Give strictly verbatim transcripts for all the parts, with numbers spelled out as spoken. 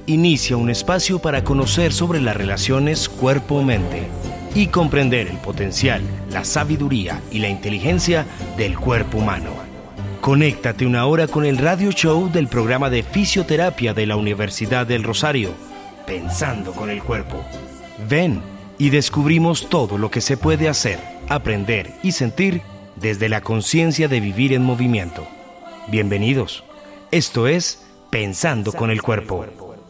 inicia un espacio para conocer sobre las relaciones cuerpo-mente y comprender el potencial, la sabiduría y la inteligencia del cuerpo humano. Conéctate una hora con el radio show del programa de fisioterapia de la Universidad del Rosario, Pensando con el Cuerpo. Ven y descubrimos todo lo que se puede hacer, aprender y sentir desde la conciencia de vivir en movimiento. Bienvenidos. Esto es Pensando con el Cuerpo.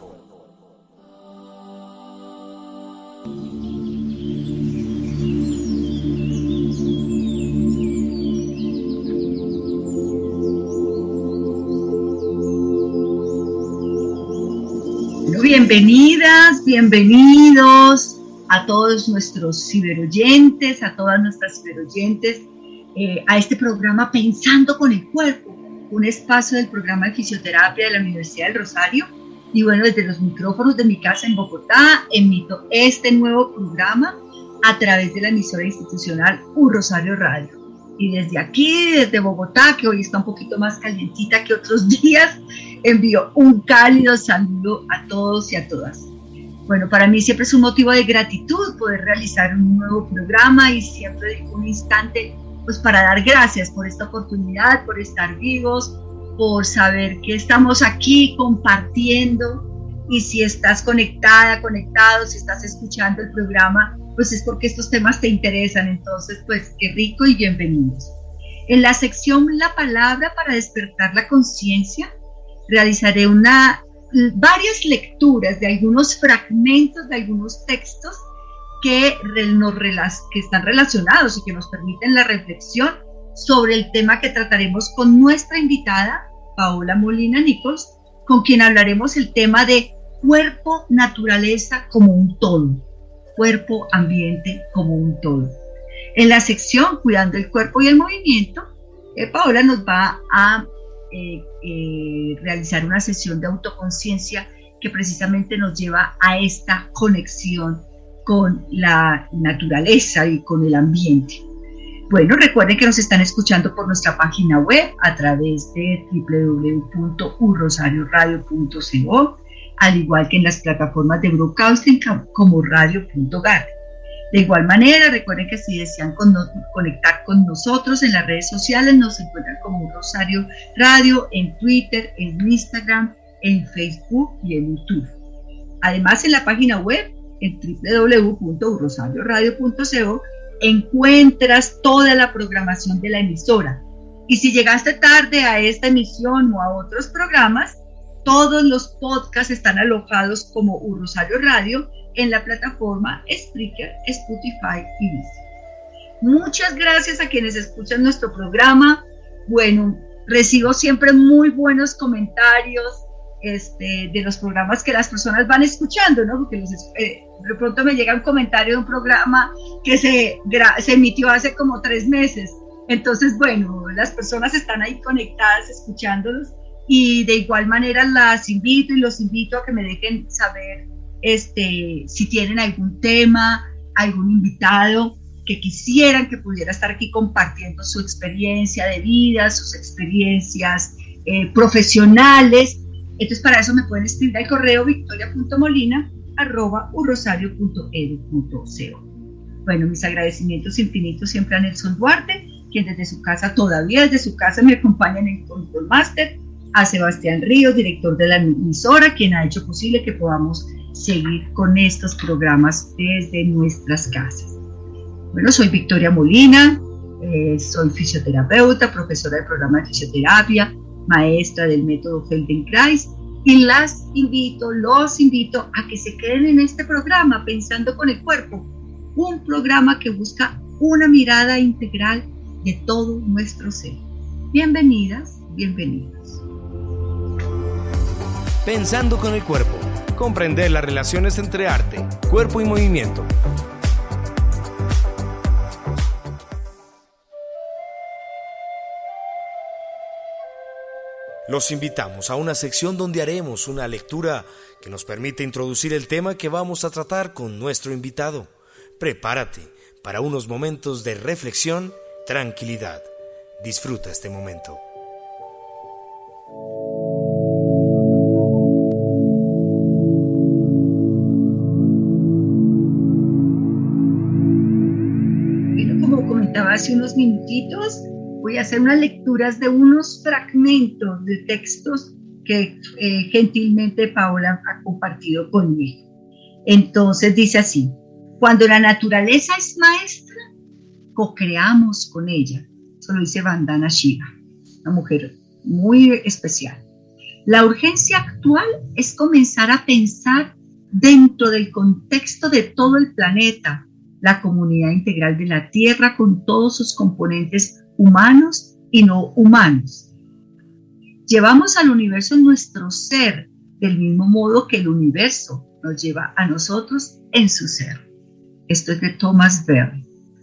Bienvenidas, bienvenidos a todos nuestros ciberoyentes, a todas nuestras ciberoyentes, eh, a este programa Pensando con el Cuerpo, un espacio del programa de fisioterapia de la Universidad del Rosario. Y bueno, desde los micrófonos de mi casa en Bogotá, emito este nuevo programa a través de la emisora institucional U Rosario Radio. Y desde aquí, desde Bogotá, que hoy está un poquito más calientita que otros días, envío un cálido saludo a todos y a todas. Bueno, para mí siempre es un motivo de gratitud poder realizar un nuevo programa y siempre dedico un instante pues para dar gracias por esta oportunidad, por estar vivos, por saber que estamos aquí compartiendo. Y si estás conectada, conectado, si estás escuchando el programa, pues es porque estos temas te interesan. Entonces, pues qué rico y bienvenidos. En la sección La Palabra para Despertar la Conciencia, realizaré una, varias lecturas de algunos fragmentos, de algunos textos que, nos, que están relacionados y que nos permiten la reflexión sobre el tema que trataremos con nuestra invitada, Paola Molina Nichols, con quien hablaremos el tema de cuerpo, naturaleza como un todo, cuerpo, ambiente como un todo. En la sección Cuidando el Cuerpo y el Movimiento, eh, Paola nos va a eh, eh, realizar una sesión de autoconciencia que precisamente nos lleva a esta conexión con la naturaleza y con el ambiente. Bueno, recuerden que nos están escuchando por nuestra página web a través de doble u doble u doble u punto u rosario radio punto co, al igual que en las plataformas de broadcasting como radio punto gat. De igual manera, recuerden que si desean con no, conectar con nosotros en las redes sociales, nos encuentran como Rosario Radio en Twitter, en Instagram, en Facebook y en YouTube. Además, en la página web, en doble u doble u doble u punto u rosario radio punto co, encuentras toda la programación de la emisora. Y si llegaste tarde a esta emisión o a otros programas, todos los podcasts están alojados como U Rosario Radio en la plataforma Spreaker, Spotify y Deezer. Muchas gracias a quienes escuchan nuestro programa. Bueno, recibo siempre muy buenos comentarios este, de los programas que las personas van escuchando, ¿no? Porque los, eh, de pronto me llega un comentario de un programa que se, se emitió hace como tres meses. Entonces, bueno, las personas están ahí conectadas escuchándolos. Y de igual manera las invito y los invito a que me dejen saber este, si tienen algún tema, algún invitado que quisieran que pudiera estar aquí compartiendo su experiencia de vida, sus experiencias eh, profesionales. Entonces para eso me pueden escribir al correo victoria punto molina arroba u rosario punto edu punto co. Bueno, mis agradecimientos infinitos siempre a Nelson Duarte, quien desde su casa, todavía desde su casa me acompaña en el Control Master, a Sebastián Ríos, director de la emisora, quien ha hecho posible que podamos seguir con estos programas desde nuestras casas. Bueno, soy Victoria Molina, eh, soy fisioterapeuta, profesora del programa de fisioterapia, maestra del método Feldenkrais, y las invito, los invito a que se queden en este programa Pensando con el Cuerpo, un programa que busca una mirada integral de todo nuestro ser. Bienvenidas, bienvenidos. Pensando con el Cuerpo. Comprender las relaciones entre arte, cuerpo y movimiento. Los invitamos a una sección donde haremos una lectura que nos permite introducir el tema que vamos a tratar con nuestro invitado. Prepárate para unos momentos de reflexión, tranquilidad. Disfruta este momento. hace unos minutitos, voy a hacer unas lecturas de unos fragmentos de textos que eh, gentilmente Paola ha compartido conmigo. Entonces dice así: cuando la naturaleza es maestra, co-creamos con ella. Eso lo dice Vandana Shiva, una mujer muy especial. La urgencia actual es comenzar a pensar dentro del contexto de todo el planeta, la comunidad integral de la Tierra con todos sus componentes humanos y no humanos. Llevamos al universo en nuestro ser, del mismo modo que el universo nos lleva a nosotros en su ser. Esto es de Thomas Berry.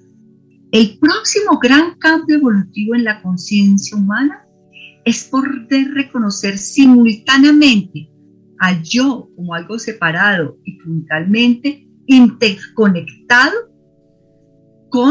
El próximo gran cambio evolutivo en la conciencia humana es poder reconocer simultáneamente al yo como algo separado y puntualmente interconectado con,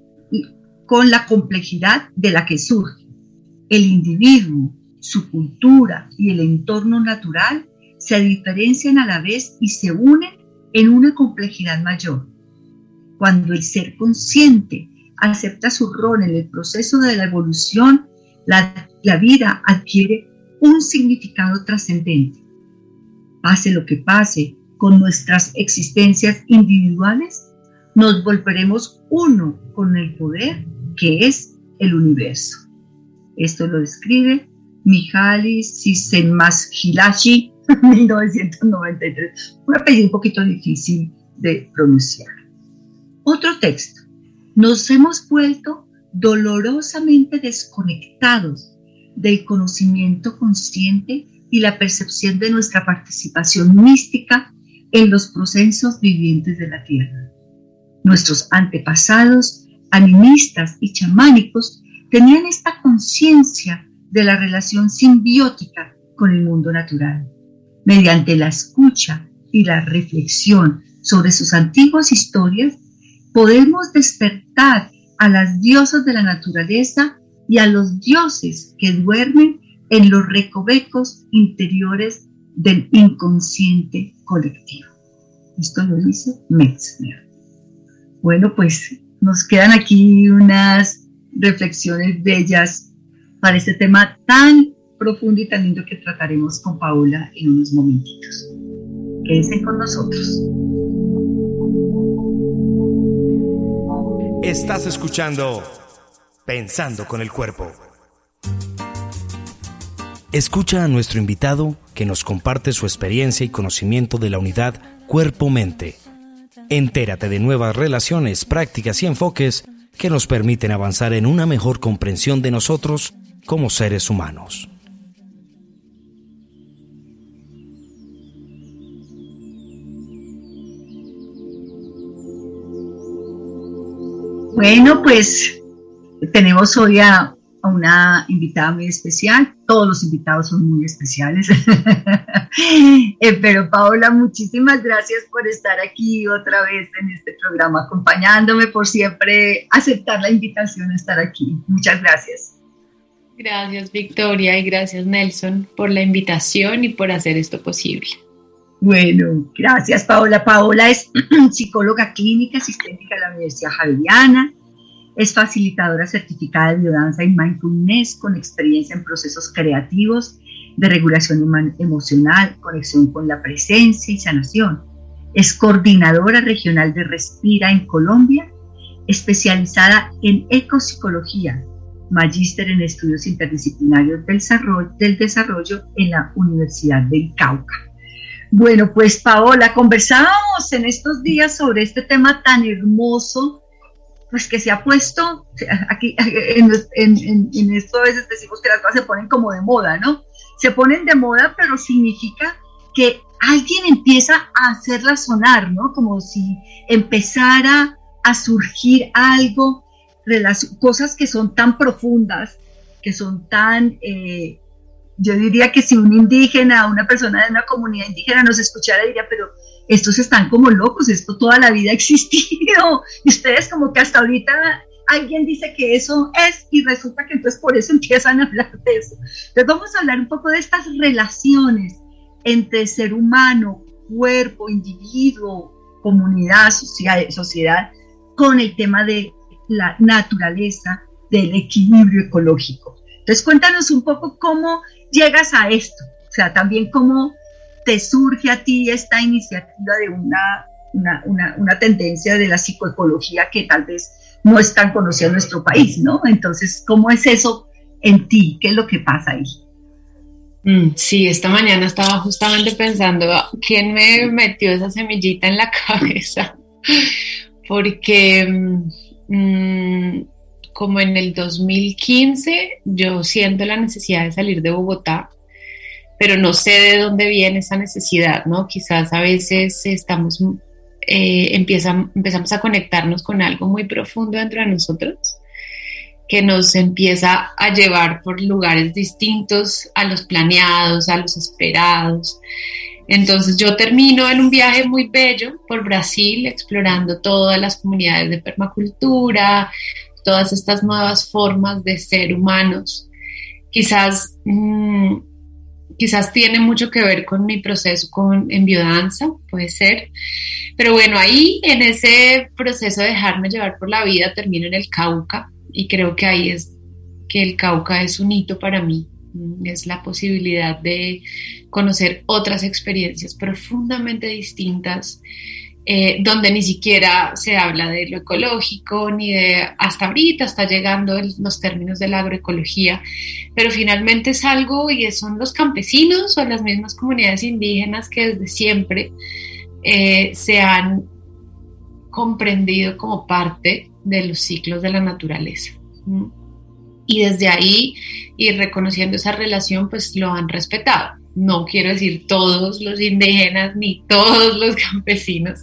con la complejidad de la que surge. El individuo, su cultura y el entorno natural se diferencian a la vez y se unen en una complejidad mayor. Cuando el ser consciente acepta su rol en el proceso de la evolución, la, la vida adquiere un significado trascendente. Pase lo que pase con nuestras existencias individuales, nos volveremos uno con el poder que es el universo. Esto lo describe Mihaly Csikszentmihalyi, mil novecientos noventa y tres, un apellido un poquito difícil de pronunciar. Otro texto: nos hemos vuelto dolorosamente desconectados del conocimiento consciente y la percepción de nuestra participación mística en los procesos vivientes de la Tierra. Nuestros antepasados, animistas y chamánicos, tenían esta conciencia de la relación simbiótica con el mundo natural. Mediante la escucha y la reflexión sobre sus antiguas historias, podemos despertar a las diosas de la naturaleza y a los dioses que duermen en los recovecos interiores del inconsciente colectivo. Esto lo dice Metzner. Bueno, pues nos quedan aquí unas reflexiones bellas para este tema tan profundo y tan lindo que trataremos con Paola en unos momentitos. Quédense con nosotros. Estás escuchando Pensando con el Cuerpo. Escucha a nuestro invitado que nos comparte su experiencia y conocimiento de la unidad cuerpo-mente. Entérate de nuevas relaciones, prácticas y enfoques que nos permiten avanzar en una mejor comprensión de nosotros como seres humanos. Bueno, pues tenemos hoy a, a una invitada muy especial. Todos los invitados son muy especiales. eh, pero Paola, muchísimas gracias por estar aquí otra vez en este programa, acompañándome, por siempre aceptar la invitación a estar aquí. Muchas gracias. Gracias, Victoria, y gracias, Nelson, por la invitación y por hacer esto posible. Bueno, gracias, Paola. Paola es psicóloga clínica sistémica de la Universidad Javeriana, es facilitadora certificada de biodanza y mindfulness con experiencia en procesos creativos de regulación emocional, conexión con la presencia y sanación. Es coordinadora regional de Respira en Colombia, especializada en ecopsicología, magíster en estudios interdisciplinarios del desarrollo, del desarrollo en la Universidad del Cauca. Bueno, pues Paola, conversábamos en estos días sobre este tema tan hermoso, pues que se ha puesto, aquí en, en, en, en esto a veces decimos que las cosas se ponen como de moda, ¿no? Se ponen de moda, pero significa que alguien empieza a hacerla sonar, ¿no? Como si empezara a surgir algo, cosas que son tan profundas, que son tan... Eh, yo diría que si un indígena, una persona de una comunidad indígena nos escuchara, diría, pero estos están como locos, esto toda la vida ha existido, y ustedes como que hasta ahorita alguien dice que eso es, y resulta que entonces por eso empiezan a hablar de eso. Entonces vamos a hablar un poco de estas relaciones entre ser humano, cuerpo, individuo, comunidad, sociedad, sociedad con el tema de la naturaleza del equilibrio ecológico. Entonces cuéntanos un poco cómo llegas a esto, o sea, también cómo te surge a ti esta iniciativa de una, una, una, una tendencia de la psicoecología que tal vez no es tan conocida en nuestro país, ¿no? Entonces, ¿cómo es eso en ti? ¿Qué es lo que pasa ahí? Mm, sí, esta mañana estaba justamente pensando, ¿quién me metió esa semillita en la cabeza? Porque mmm, como en el dos mil quince yo siento la necesidad de salir de Bogotá, pero no sé de dónde viene esa necesidad, ¿no? Quizás a veces estamos, eh, empiezan, empezamos a conectarnos con algo muy profundo dentro de nosotros, que nos empieza a llevar por lugares distintos a los planeados, a los esperados. Entonces yo termino en un viaje muy bello por Brasil, explorando todas las comunidades de permacultura, todas estas nuevas formas de ser humanos. Quizás, mmm, quizás tiene mucho que ver con mi proceso con, en biodanza, puede ser. Pero bueno, ahí en ese proceso de dejarme llevar por la vida termino en el Cauca. Y creo que ahí es que el Cauca es un hito para mí, es la posibilidad de conocer otras experiencias profundamente distintas, eh, donde ni siquiera se habla de lo ecológico, ni de hasta ahorita está llegando el, los términos de la agroecología, pero finalmente es algo y son los campesinos o las mismas comunidades indígenas que desde siempre eh, se han comprendido como parte de los ciclos de la naturaleza. Y desde ahí, y reconociendo esa relación, pues lo han respetado. No quiero decir todos los indígenas ni todos los campesinos,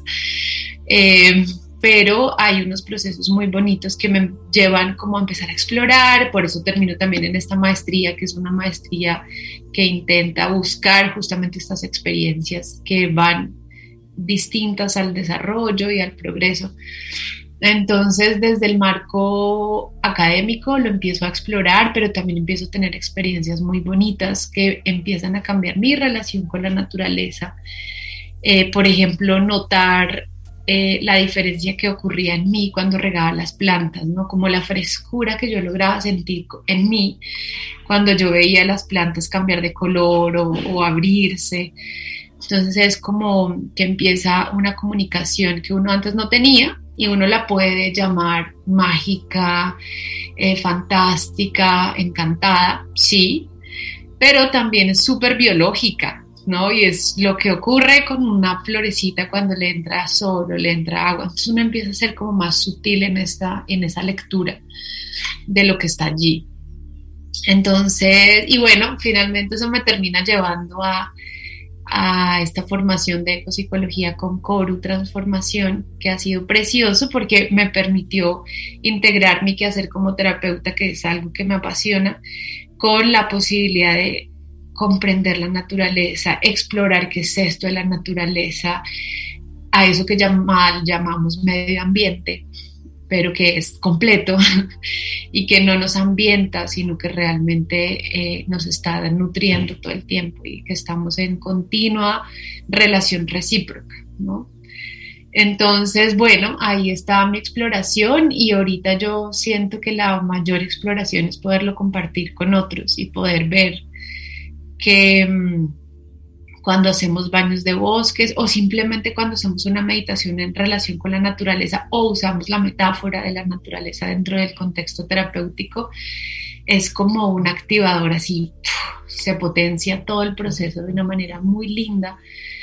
eh, pero hay unos procesos muy bonitos que me llevan como a empezar a explorar. Por eso termino también en esta maestría, que es una maestría que intenta buscar justamente estas experiencias que van distintas al desarrollo y al progreso. Entonces, desde el marco académico lo empiezo a explorar, pero también empiezo a tener experiencias muy bonitas que empiezan a cambiar mi relación con la naturaleza. Eh, por ejemplo, notar eh, la diferencia que ocurría en mí cuando regaba las plantas, ¿no? Como la frescura que yo lograba sentir en mí cuando yo veía las plantas cambiar de color o, o abrirse. Entonces es como que empieza una comunicación que uno antes no tenía, y uno la puede llamar mágica, eh, fantástica, encantada, sí, pero también es súper biológica, ¿no? Y es lo que ocurre con una florecita cuando le entra sol o le entra agua. Entonces uno empieza a ser como más sutil en, esta, en esa lectura de lo que está allí. Entonces, y bueno, finalmente eso me termina llevando a a esta formación de ecopsicología con Coru Transformación, que ha sido precioso porque me permitió integrar mi quehacer como terapeuta, que es algo que me apasiona, con la posibilidad de comprender la naturaleza, explorar qué es esto de la naturaleza, a eso que llama, llamamos medio ambiente, pero que es completo y que no nos ambienta, sino que realmente eh, nos está nutriendo todo el tiempo y que estamos en continua relación recíproca, ¿no? Entonces, bueno, ahí está mi exploración y ahorita yo siento que la mayor exploración es poderlo compartir con otros y poder ver que mmm, cuando hacemos baños de bosques o simplemente cuando hacemos una meditación en relación con la naturaleza o usamos la metáfora de la naturaleza dentro del contexto terapéutico, es como un activador así, se potencia todo el proceso de una manera muy linda,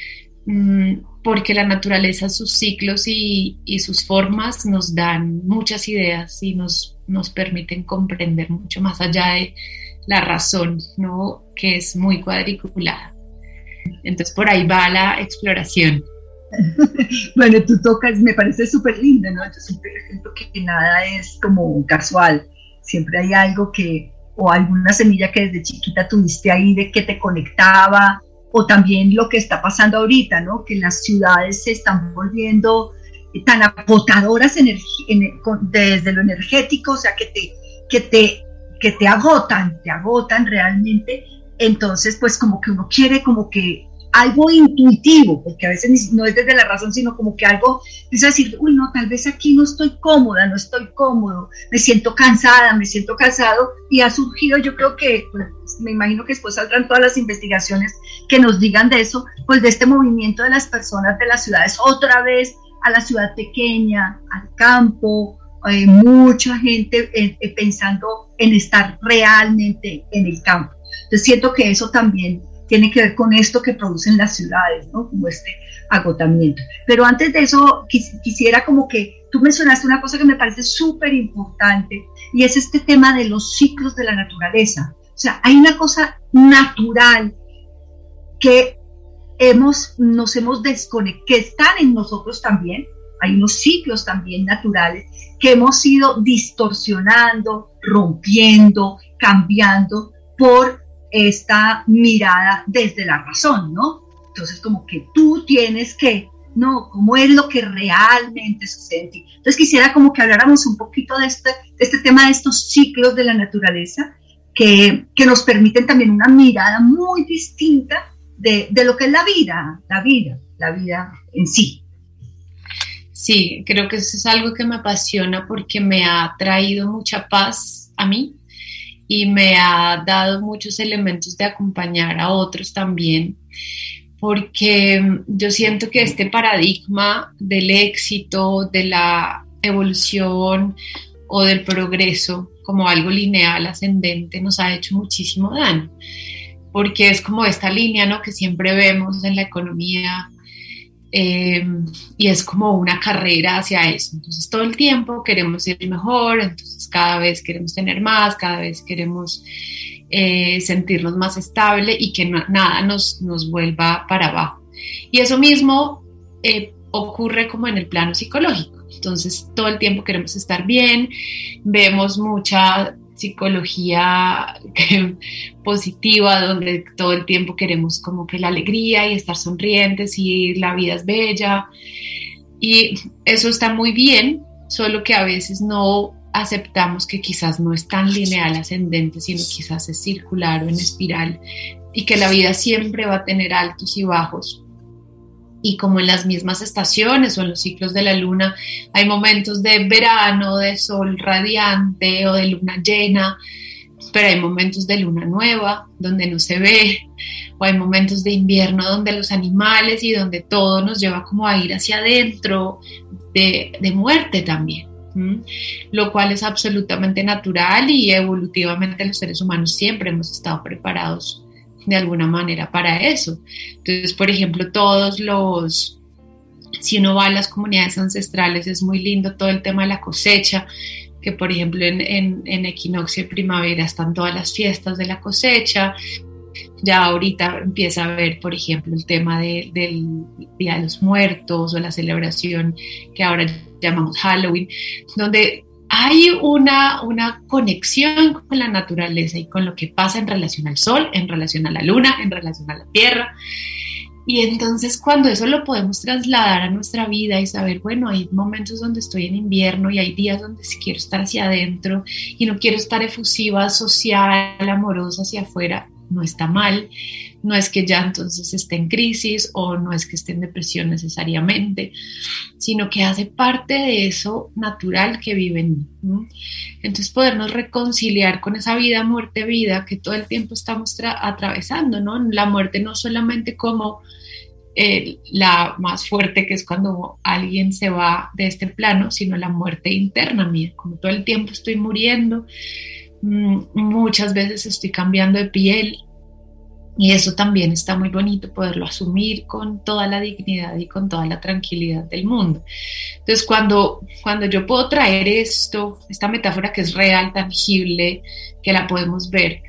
porque la naturaleza, sus ciclos y, y sus formas nos dan muchas ideas y nos, nos permiten comprender mucho más allá de la razón, ¿no? Que es muy cuadriculada. Entonces por ahí va la exploración. Bueno, tú tocas, me parece súper lindo, ¿no? Yo siempre siento que nada es como casual, siempre hay algo que, o alguna semilla que desde chiquita tuviste ahí de que te conectaba, o también lo que está pasando ahorita, ¿no? Que las ciudades se están volviendo tan agotadoras energi- en, con, desde lo energético, o sea, que te, que te, que te agotan, te agotan realmente. Entonces, pues como que uno quiere como que algo intuitivo, porque a veces no es desde la razón, sino como que algo, es decir, uy, no, tal vez aquí no estoy cómoda, no estoy cómodo, me siento cansada, me siento cansado, y ha surgido, yo creo que, pues, me imagino que después saldrán todas las investigaciones que nos digan de eso, pues de este movimiento de las personas de las ciudades, otra vez a la ciudad pequeña, al campo, eh, mucha gente eh, eh, pensando en estar realmente en el campo. Entonces siento que eso también tiene que ver con esto que producen las ciudades, ¿no? Como este agotamiento. Pero antes de eso, quis- quisiera como que tú mencionaste una cosa que me parece súper importante, y es este tema de los ciclos de la naturaleza. O sea, hay una cosa natural que hemos, nos hemos desconectado, que están en nosotros también. Hay unos ciclos también naturales que hemos ido distorsionando, rompiendo, cambiando por esta mirada desde la razón, ¿no? Entonces, como que tú tienes que, no, ¿cómo es lo que realmente sucede en ti? Entonces, quisiera como que habláramos un poquito de este, de este tema de estos ciclos de la naturaleza que, que nos permiten también una mirada muy distinta de, de lo que es la vida, la vida, la vida en sí. Sí, creo que eso es algo que me apasiona porque me ha traído mucha paz a mí y me ha dado muchos elementos de acompañar a otros también, porque yo siento que este paradigma del éxito, de la evolución o del progreso como algo lineal, ascendente, nos ha hecho muchísimo daño, porque es como esta línea, ¿no?, que siempre vemos en la economía, eh, y es como una carrera hacia eso. Entonces todo el tiempo queremos ser mejor, entonces cada vez queremos tener más, cada vez queremos eh, sentirnos más estable y que no, nada nos, nos vuelva para abajo. Y eso mismo eh, ocurre como en el plano psicológico. Entonces todo el tiempo queremos estar bien, vemos mucha psicología positiva donde todo el tiempo queremos como que la alegría y estar sonrientes y la vida es bella, y eso está muy bien, solo que a veces no aceptamos que quizás no es tan lineal ascendente, sino quizás es circular o en espiral, y que la vida siempre va a tener altos y bajos. Y como en las mismas estaciones o en los ciclos de la luna, hay momentos de verano, de sol radiante o de luna llena, pero hay momentos de luna nueva donde no se ve, o hay momentos de invierno donde los animales y donde todo nos lleva como a ir hacia adentro, de, de muerte también, ¿m? Lo cual es absolutamente natural, y evolutivamente los seres humanos siempre hemos estado preparados de alguna manera para eso. Entonces, por ejemplo, todos los, si uno va a las comunidades ancestrales, es muy lindo todo el tema de la cosecha, que por ejemplo en, en, en equinoccio de primavera están todas las fiestas de la cosecha. Ya ahorita empieza a ver, por ejemplo, el tema de, del Día de los Muertos o la celebración que ahora llamamos Halloween, donde hay una, una conexión con la naturaleza y con lo que pasa en relación al sol, en relación a la luna, en relación a la tierra. Y entonces cuando eso lo podemos trasladar a nuestra vida y saber, bueno, hay momentos donde estoy en invierno y hay días donde quiero estar hacia adentro y no quiero estar efusiva, social, amorosa hacia afuera, no está mal. No es que ya entonces esté en crisis o no es que esté en depresión necesariamente, sino que hace parte de eso natural que viven. ¿No? Entonces podernos reconciliar con esa vida, muerte, vida que todo el tiempo estamos tra- atravesando, ¿no? La muerte no solamente como eh, la más fuerte, que es cuando alguien se va de este plano, sino la muerte interna mía, como todo el tiempo estoy muriendo, mmm, muchas veces estoy cambiando de piel. Y eso también está muy bonito, poderlo asumir con toda la dignidad y con toda la tranquilidad del mundo. Entonces, cuando, cuando yo puedo traer esto, esta metáfora que es real, tangible, que la podemos ver,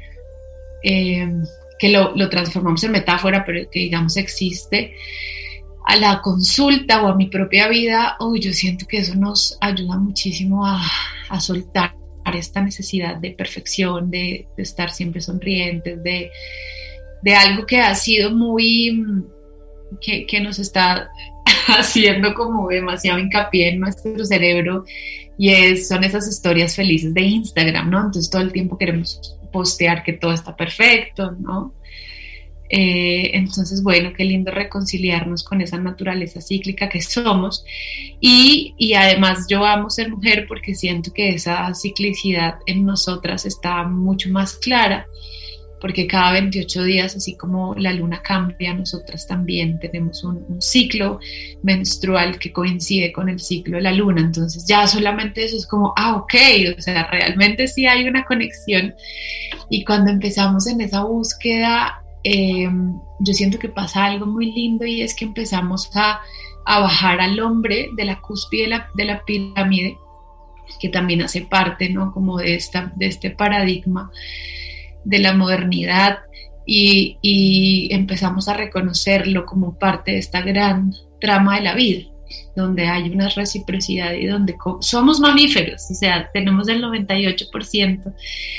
eh, que lo, lo transformamos en metáfora, pero que digamos existe, a la consulta o a mi propia vida, oh, yo siento que eso nos ayuda muchísimo a, a soltar esta necesidad de perfección, de, de estar siempre sonrientes, de... de algo que ha sido muy, que, que nos está haciendo como demasiado hincapié en nuestro cerebro, y es, son esas historias felices de Instagram, ¿no? Entonces todo el tiempo queremos postear que todo está perfecto, ¿no? Eh, entonces, bueno, qué lindo reconciliarnos con esa naturaleza cíclica que somos. Y, y además yo amo ser mujer porque siento que esa ciclicidad en nosotras está mucho más clara, porque cada veintiocho días, así como la luna cambia, nosotras también tenemos un, un ciclo menstrual que coincide con el ciclo de la luna. Entonces ya solamente eso es como, ah, ok, o sea, realmente sí hay una conexión. Y cuando empezamos en esa búsqueda, eh, yo siento que pasa algo muy lindo, y es que empezamos a, a bajar al hombre de la cúspide de la, de la pirámide, que también hace parte, ¿no?, como de, esta, de este paradigma de la modernidad, y, y empezamos a reconocerlo como parte de esta gran trama de la vida, donde hay una reciprocidad y donde somos mamíferos, o sea, tenemos el noventa y ocho por ciento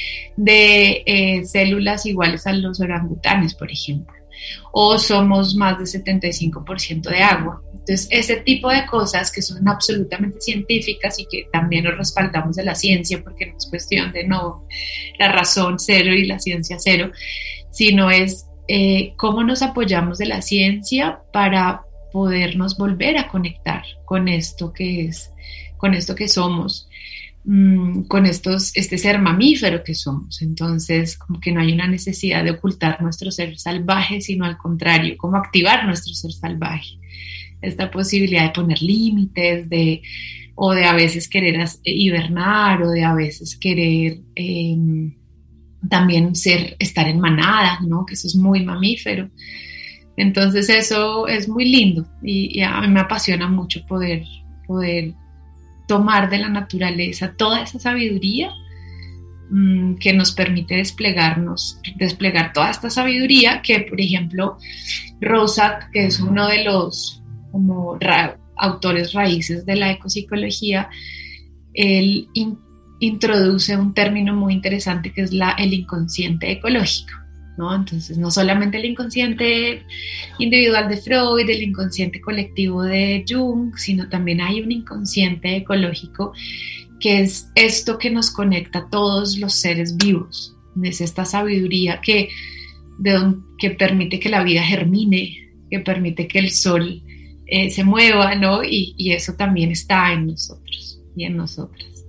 de eh, células iguales a los orangutanes, por ejemplo, o somos más de setenta y cinco por ciento de agua. Entonces, ese tipo de cosas que son absolutamente científicas y que también nos respaldamos de la ciencia, porque no es cuestión de no, la razón cero y la ciencia cero, sino es eh, cómo nos apoyamos de la ciencia para podernos volver a conectar con esto que es, con esto que somos, mmm, con estos, este ser mamífero que somos. Entonces, como que no hay una necesidad de ocultar nuestro ser salvaje, sino al contrario, como activar nuestro ser salvaje. Esta posibilidad de poner límites, de, o de a veces querer hibernar, o de a veces querer eh, también ser, estar en manada, ¿no?, que eso es muy mamífero. Entonces eso es muy lindo, y, y a mí me apasiona mucho poder, poder tomar de la naturaleza toda esa sabiduría mmm, que nos permite desplegarnos, desplegar toda esta sabiduría que, por ejemplo, Rorschach, que es uno de los como ra- autores raíces de la ecopsicología, él in- introduce un término muy interesante que es la, el inconsciente ecológico, ¿no? Entonces, no solamente el inconsciente individual de Freud, el inconsciente colectivo de Jung, sino también hay un inconsciente ecológico, que es esto que nos conecta a todos los seres vivos, es esta sabiduría que, de don, que permite que la vida germine, que permite que el sol Eh, se mueva, ¿no? Y, y eso también está en nosotros y en nosotras.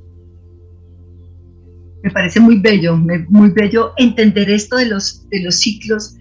Me parece muy bello, muy bello entender esto de los, de los ciclos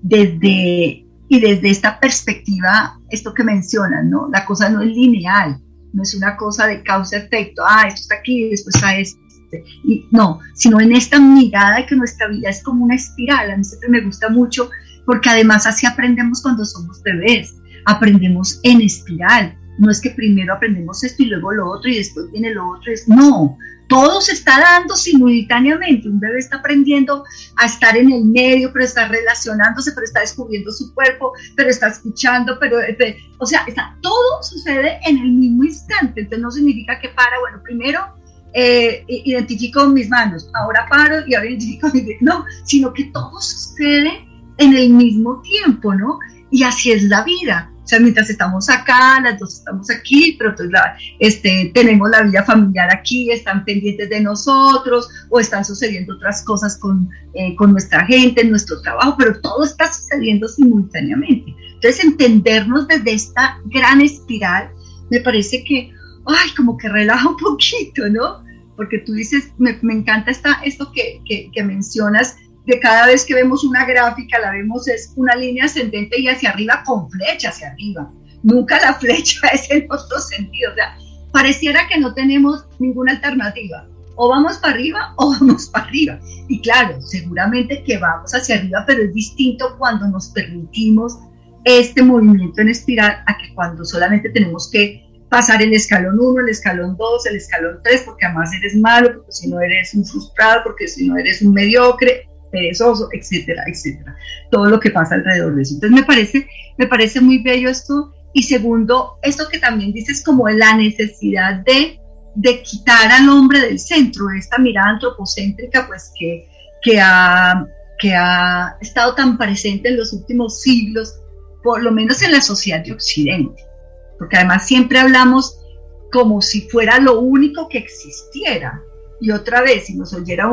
desde, y desde esta perspectiva, esto que mencionan, ¿no? La cosa no es lineal, no es una cosa de causa-efecto, ah, esto está aquí, después está esto. Y no, sino en esta mirada de que nuestra vida es como una espiral. A mí siempre me gusta mucho, porque además así aprendemos cuando somos bebés. Aprendemos en espiral, no es que primero aprendemos esto y luego lo otro y después viene lo otro, es, no, todo se está dando simultáneamente. Un bebé está aprendiendo a estar en el medio, pero está relacionándose, pero está descubriendo su cuerpo, pero está escuchando, pero, pero o sea, está, todo sucede en el mismo instante. Entonces no significa que para, bueno, primero eh, identifico mis manos, ahora paro y ahora identifico mis dedos, no, sino que todo sucede en el mismo tiempo, ¿no? Y así es la vida. O sea, mientras estamos acá, las dos estamos aquí, pero entonces la, este, tenemos la vida familiar aquí, están pendientes de nosotros, o están sucediendo otras cosas con, eh, con nuestra gente, en nuestro trabajo, pero todo está sucediendo simultáneamente. Entonces, entendernos desde esta gran espiral, me parece que, ay, como que relaja un poquito, ¿no? Porque tú dices, me, me encanta esta, esto que, que, que mencionas, que cada vez que vemos una gráfica, la vemos es una línea ascendente y hacia arriba con flecha hacia arriba. Nunca la flecha es en otro sentido. O sea, pareciera que no tenemos ninguna alternativa. O vamos para arriba o vamos para arriba. Y claro, seguramente que vamos hacia arriba, pero es distinto cuando nos permitimos este movimiento en espiral a que cuando solamente tenemos que pasar el escalón uno, el escalón dos, el escalón tres, porque además eres malo, porque si no eres un frustrado, porque si no eres un mediocre, perezoso, etcétera, etcétera, todo lo que pasa alrededor de eso. Entonces me parece, me parece muy bello esto. Y segundo, esto que también dices, como la necesidad de, de quitar al hombre del centro, esta mirada antropocéntrica, pues que, que, ha, que ha estado tan presente en los últimos siglos, por lo menos en la sociedad de Occidente, porque además siempre hablamos como si fuera lo único que existiera. Y otra vez, si nos oyera un,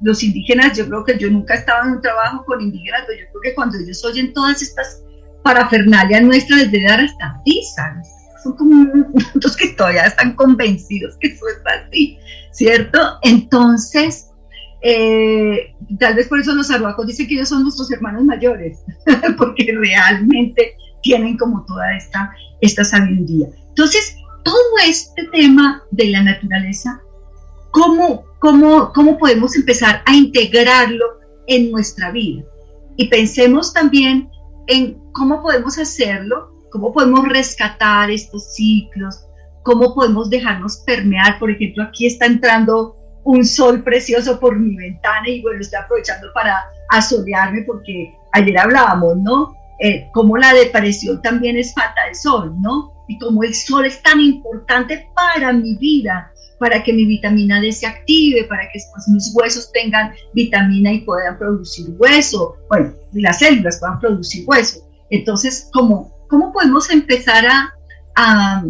los indígenas, yo creo que yo nunca estaba en un trabajo con indígenas, pero yo creo que cuando ellos oyen todas estas parafernalias nuestras, les debe dar hasta risa. Son como unos que todavía están convencidos que eso es así, ¿cierto? Entonces, eh, tal vez por eso los arhuacos dicen que ellos son nuestros hermanos mayores, porque realmente tienen como toda esta, esta sabiduría. Entonces, todo este tema de la naturaleza, ¿cómo, cómo, cómo podemos empezar a integrarlo en nuestra vida? Y pensemos también en cómo podemos hacerlo, cómo podemos rescatar estos ciclos, cómo podemos dejarnos permear. Por ejemplo, aquí está entrando un sol precioso por mi ventana y bueno, estoy aprovechando para asolearme porque ayer hablábamos, ¿no? Eh, cómo la depresión también es falta de sol, ¿no? Y cómo el sol es tan importante para mi vida, para que mi vitamina D se active, para que después mis huesos tengan vitamina y puedan producir hueso, bueno, las células puedan producir hueso. Entonces, ¿cómo, cómo podemos empezar a, a,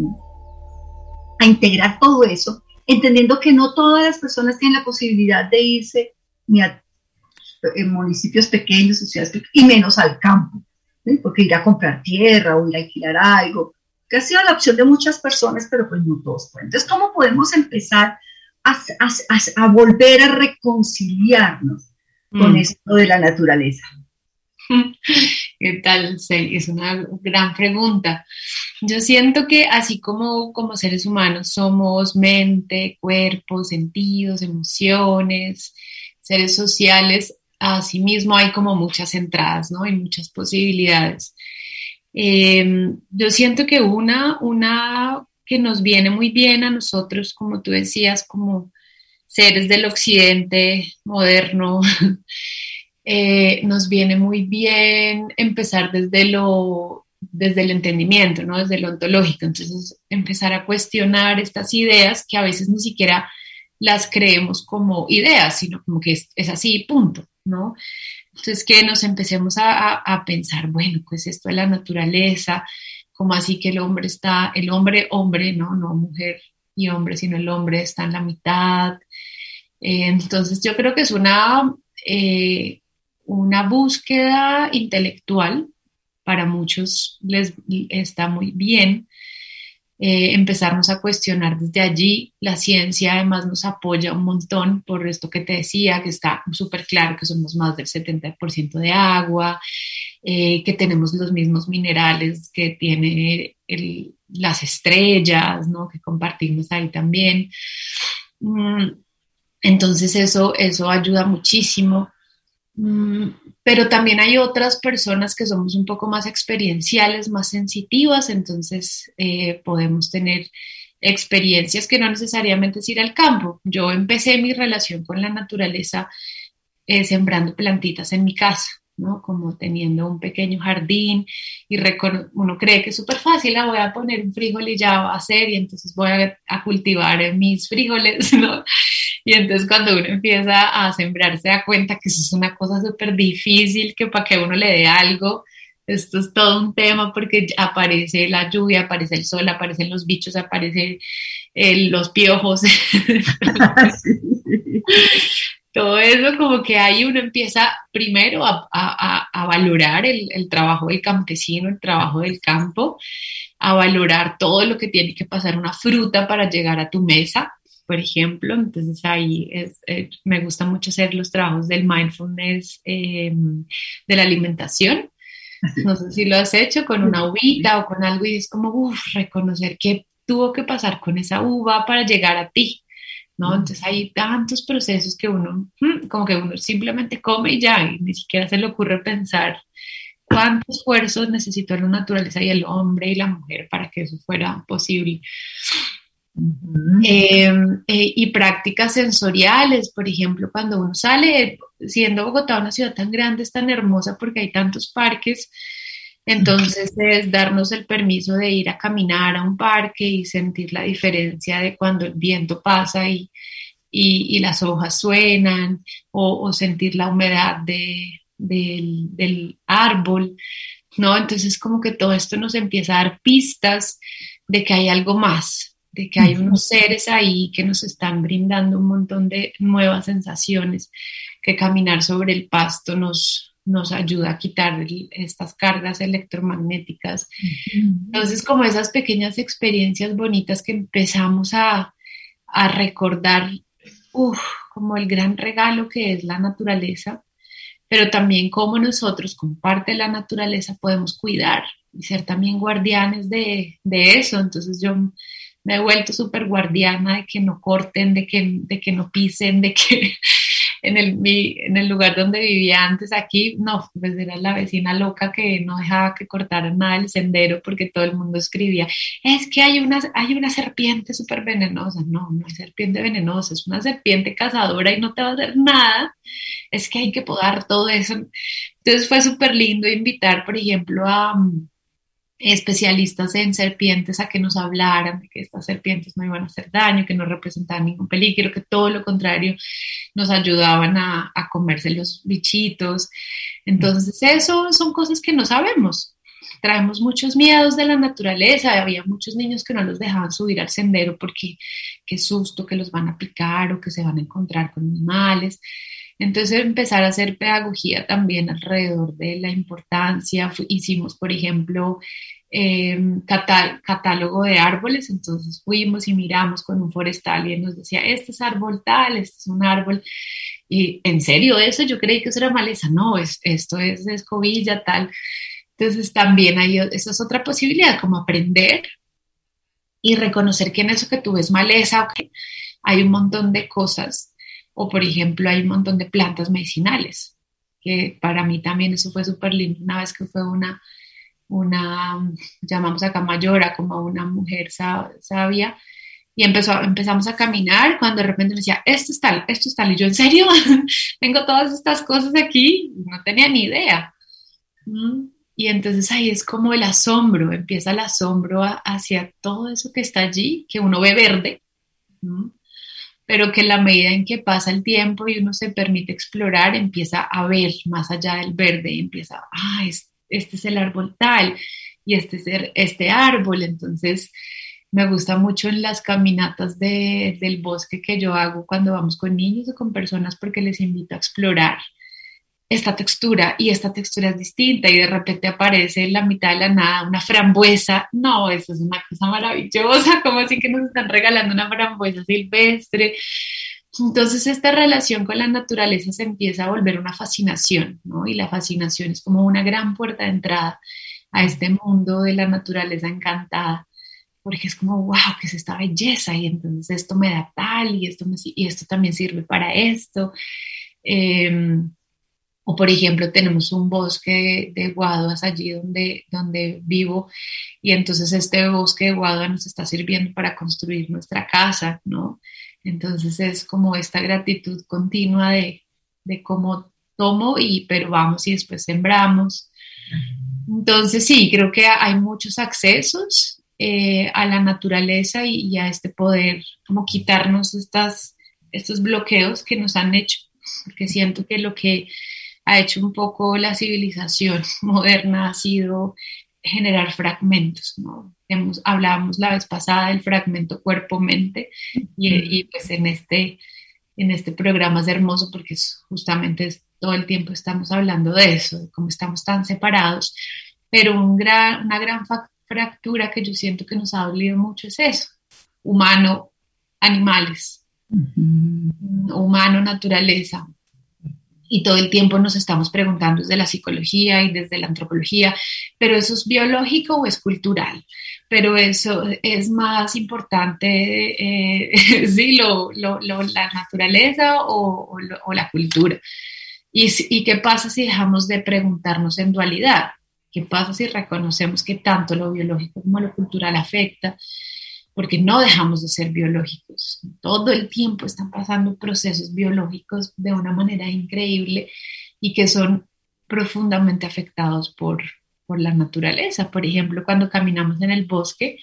a integrar todo eso, entendiendo que no todas las personas tienen la posibilidad de irse ni a en municipios pequeños, ciudades pequeñas, y menos al campo, ¿sí? Porque ir a comprar tierra o ir a alquilar algo, que ha sido la opción de muchas personas, pero pues no todos pueden. Entonces, ¿cómo podemos empezar a, a, a, a volver a reconciliarnos mm. con esto de la naturaleza? ¿Qué tal? Es una gran pregunta. Yo siento que así como, como seres humanos somos mente, cuerpo, sentidos, emociones, seres sociales, asimismo hay como muchas entradas, ¿no? Hay muchas posibilidades. Eh, yo siento que una, una que nos viene muy bien a nosotros, como tú decías, como seres del occidente moderno, eh, nos viene muy bien empezar desde lo, desde el entendimiento, ¿no? Desde lo ontológico. Entonces, empezar a cuestionar estas ideas que a veces ni siquiera las creemos como ideas, sino como que es, es así, punto, ¿no? Entonces, que nos empecemos a, a, a pensar, bueno, pues esto es la naturaleza, como así que el hombre está, el hombre, hombre, ¿no? No mujer y hombre, sino el hombre está en la mitad. Eh, entonces, yo creo que es una, eh, una búsqueda intelectual, para muchos les está muy bien. Eh, empezarnos a cuestionar desde allí. La ciencia además nos apoya un montón por esto que te decía, que está súper claro que somos más del setenta por ciento de agua, eh, que tenemos los mismos minerales que tiene el, las estrellas, ¿no? Que compartimos ahí también. Mm, entonces eso, eso ayuda muchísimo. Mm, pero también hay otras personas que somos un poco más experienciales, más sensitivas, entonces eh, podemos tener experiencias que no necesariamente es ir al campo. Yo empecé mi relación con la naturaleza eh, sembrando plantitas en mi casa, ¿no? Como teniendo un pequeño jardín y recono- uno cree que es súper fácil, ah, voy a poner un frijol y ya va a ser, y entonces voy a, a cultivar mis frijoles, ¿no? Y entonces cuando uno empieza a sembrar se da cuenta que eso es una cosa súper difícil, que para que uno le dé algo, esto es todo un tema porque aparece la lluvia, aparece el sol, aparecen los bichos, aparecen eh, los piojos. Todo eso como que ahí uno empieza primero a, a, a valorar el, el trabajo del campesino, el trabajo del campo, a valorar todo lo que tiene que pasar una fruta para llegar a tu mesa, por ejemplo. Entonces ahí es, eh, me gusta mucho hacer los trabajos del mindfulness eh, de la alimentación. No sé si lo has hecho con una uvita o con algo y es como, uff, reconocer qué tuvo que pasar con esa uva para llegar a ti, ¿no? Entonces hay tantos procesos que uno, como que uno simplemente come y ya, y ni siquiera se le ocurre pensar cuánto esfuerzo necesitó la naturaleza y el hombre y la mujer para que eso fuera posible. Uh-huh. Eh, eh, y prácticas sensoriales, por ejemplo, cuando uno sale, siendo Bogotá una ciudad tan grande, es tan hermosa porque hay tantos parques, entonces es darnos el permiso de ir a caminar a un parque y sentir la diferencia de cuando el viento pasa y, y, y las hojas suenan, o, o sentir la humedad de, del, del árbol, ¿no? Entonces como que todo esto nos empieza a dar pistas de que hay algo más, de que hay unos seres ahí que nos están brindando un montón de nuevas sensaciones, que caminar sobre el pasto nos, nos ayuda a quitar el, estas cargas electromagnéticas. Entonces, como esas pequeñas experiencias bonitas que empezamos a, a recordar, uf, como el gran regalo que es la naturaleza, pero también cómo nosotros, como parte de la naturaleza, podemos cuidar y ser también guardianes de, de eso. Entonces yo me he vuelto súper guardiana de que no corten, de que, de que no pisen, de que en el, mi, en el lugar donde vivía antes aquí, no, pues era la vecina loca que no dejaba que cortaran nada del sendero porque todo el mundo escribía, es que hay una, hay una serpiente súper venenosa. No, no es serpiente venenosa, es una serpiente cazadora y no te va a hacer nada. Es que hay que podar todo eso. Entonces fue súper lindo invitar, por ejemplo, a um, especialistas en serpientes a que nos hablaran de que estas serpientes no iban a hacer daño, que no representaban ningún peligro, que todo lo contrario nos ayudaban a, a comerse los bichitos. Entonces eso son cosas que no sabemos. Traemos muchos miedos de la naturaleza. Había muchos niños que no los dejaban subir al sendero porque qué susto que los van a picar o que se van a encontrar con animales. Entonces empezar a hacer pedagogía también alrededor de la importancia. Hicimos, por ejemplo, eh, catá- catálogo de árboles, entonces fuimos y miramos con un forestal y él nos decía, este es árbol tal, este es un árbol, y en serio eso, yo creí que eso era maleza, no, es, esto es de escobilla tal. Entonces también hay, esa es otra posibilidad, como aprender y reconocer que en eso que tú ves maleza, okay, hay un montón de cosas. O, por ejemplo, hay un montón de plantas medicinales, que para mí también eso fue súper lindo. Una vez que fue una, una, llamamos acá mayora, como una mujer sabia, y empezó, empezamos a caminar, cuando de repente me decía, esto es tal, esto es tal, y yo, ¿en serio? Tengo todas estas cosas aquí, no tenía ni idea. ¿Mm? Y entonces ahí es como el asombro, empieza el asombro a, hacia todo eso que está allí, que uno ve verde, ¿Mm? pero que en la medida en que pasa el tiempo y uno se permite explorar, empieza a ver más allá del verde, y empieza, ah, es, este es el árbol tal, y este es el, este árbol. Entonces me gusta mucho en las caminatas de, del bosque que yo hago cuando vamos con niños o con personas, porque les invito a explorar esta textura, y esta textura es distinta, y de repente aparece en la mitad de la nada una frambuesa. No, eso es una cosa maravillosa, como así que nos están regalando una frambuesa silvestre. Entonces esta relación con la naturaleza se empieza a volver una fascinación, ¿no? Y la fascinación es como una gran puerta de entrada a este mundo de la naturaleza encantada, porque es como, wow, ¿qué es esta belleza? Y entonces esto me da tal, y esto, me, y esto también sirve para esto. Eh, O, por ejemplo, tenemos un bosque de guaduas allí donde, donde vivo, y entonces este bosque de guaduas nos está sirviendo para construir nuestra casa, ¿no? Entonces es como esta gratitud continua de, de cómo tomo, y, pero vamos y después sembramos. Entonces sí, creo que hay muchos accesos eh, a la naturaleza y, y a este poder, como quitarnos estas, estos bloqueos que nos han hecho, porque siento que lo que ha hecho un poco la civilización moderna ha sido generar fragmentos, ¿no? Hemos, hablábamos la vez pasada del fragmento cuerpo-mente, y, y pues en este, en este programa es hermoso porque es justamente es, todo el tiempo estamos hablando de eso, de cómo estamos tan separados, pero un gran, una gran fractura que yo siento que nos ha dolido mucho es eso, humano, animales, uh-huh. humano, naturaleza. Y todo el tiempo nos estamos preguntando desde la psicología y desde la antropología, ¿pero eso es biológico o es cultural? Pero eso es más importante, eh, sí, lo, lo, lo, la naturaleza o, o, lo, o la cultura. ¿Y, ¿Y qué pasa si dejamos de preguntarnos en dualidad? ¿Qué pasa si reconocemos que tanto lo biológico como lo cultural afecta? Porque no dejamos de ser biológicos. Todo el tiempo están pasando procesos biológicos de una manera increíble y que son profundamente afectados por, por la naturaleza. Por ejemplo, cuando caminamos en el bosque,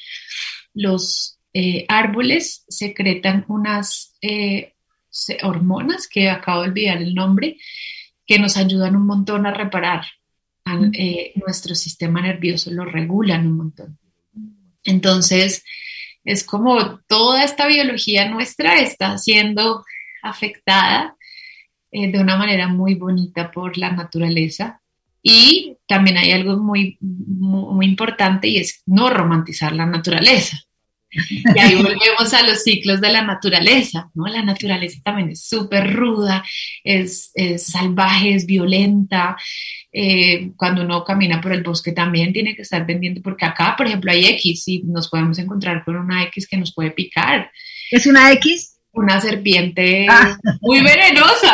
los eh, árboles secretan unas eh, hormonas, que acabo de olvidar el nombre, que nos ayudan un montón a reparar a, eh, nuestro sistema nervioso, lo regulan un montón. Entonces, Es como toda esta biología nuestra está siendo afectada eh, de una manera muy bonita por la naturaleza. Y también hay algo muy, muy, muy importante, y es no romantizar la naturaleza. Y ahí volvemos a los ciclos de la naturaleza, ¿no? La naturaleza también es súper ruda, es, es salvaje, es violenta. Eh, cuando uno camina por el bosque también tiene que estar pendiente, porque acá, por ejemplo, hay X y nos podemos encontrar con una X que nos puede picar. ¿Es una X? Una serpiente ah. muy venenosa.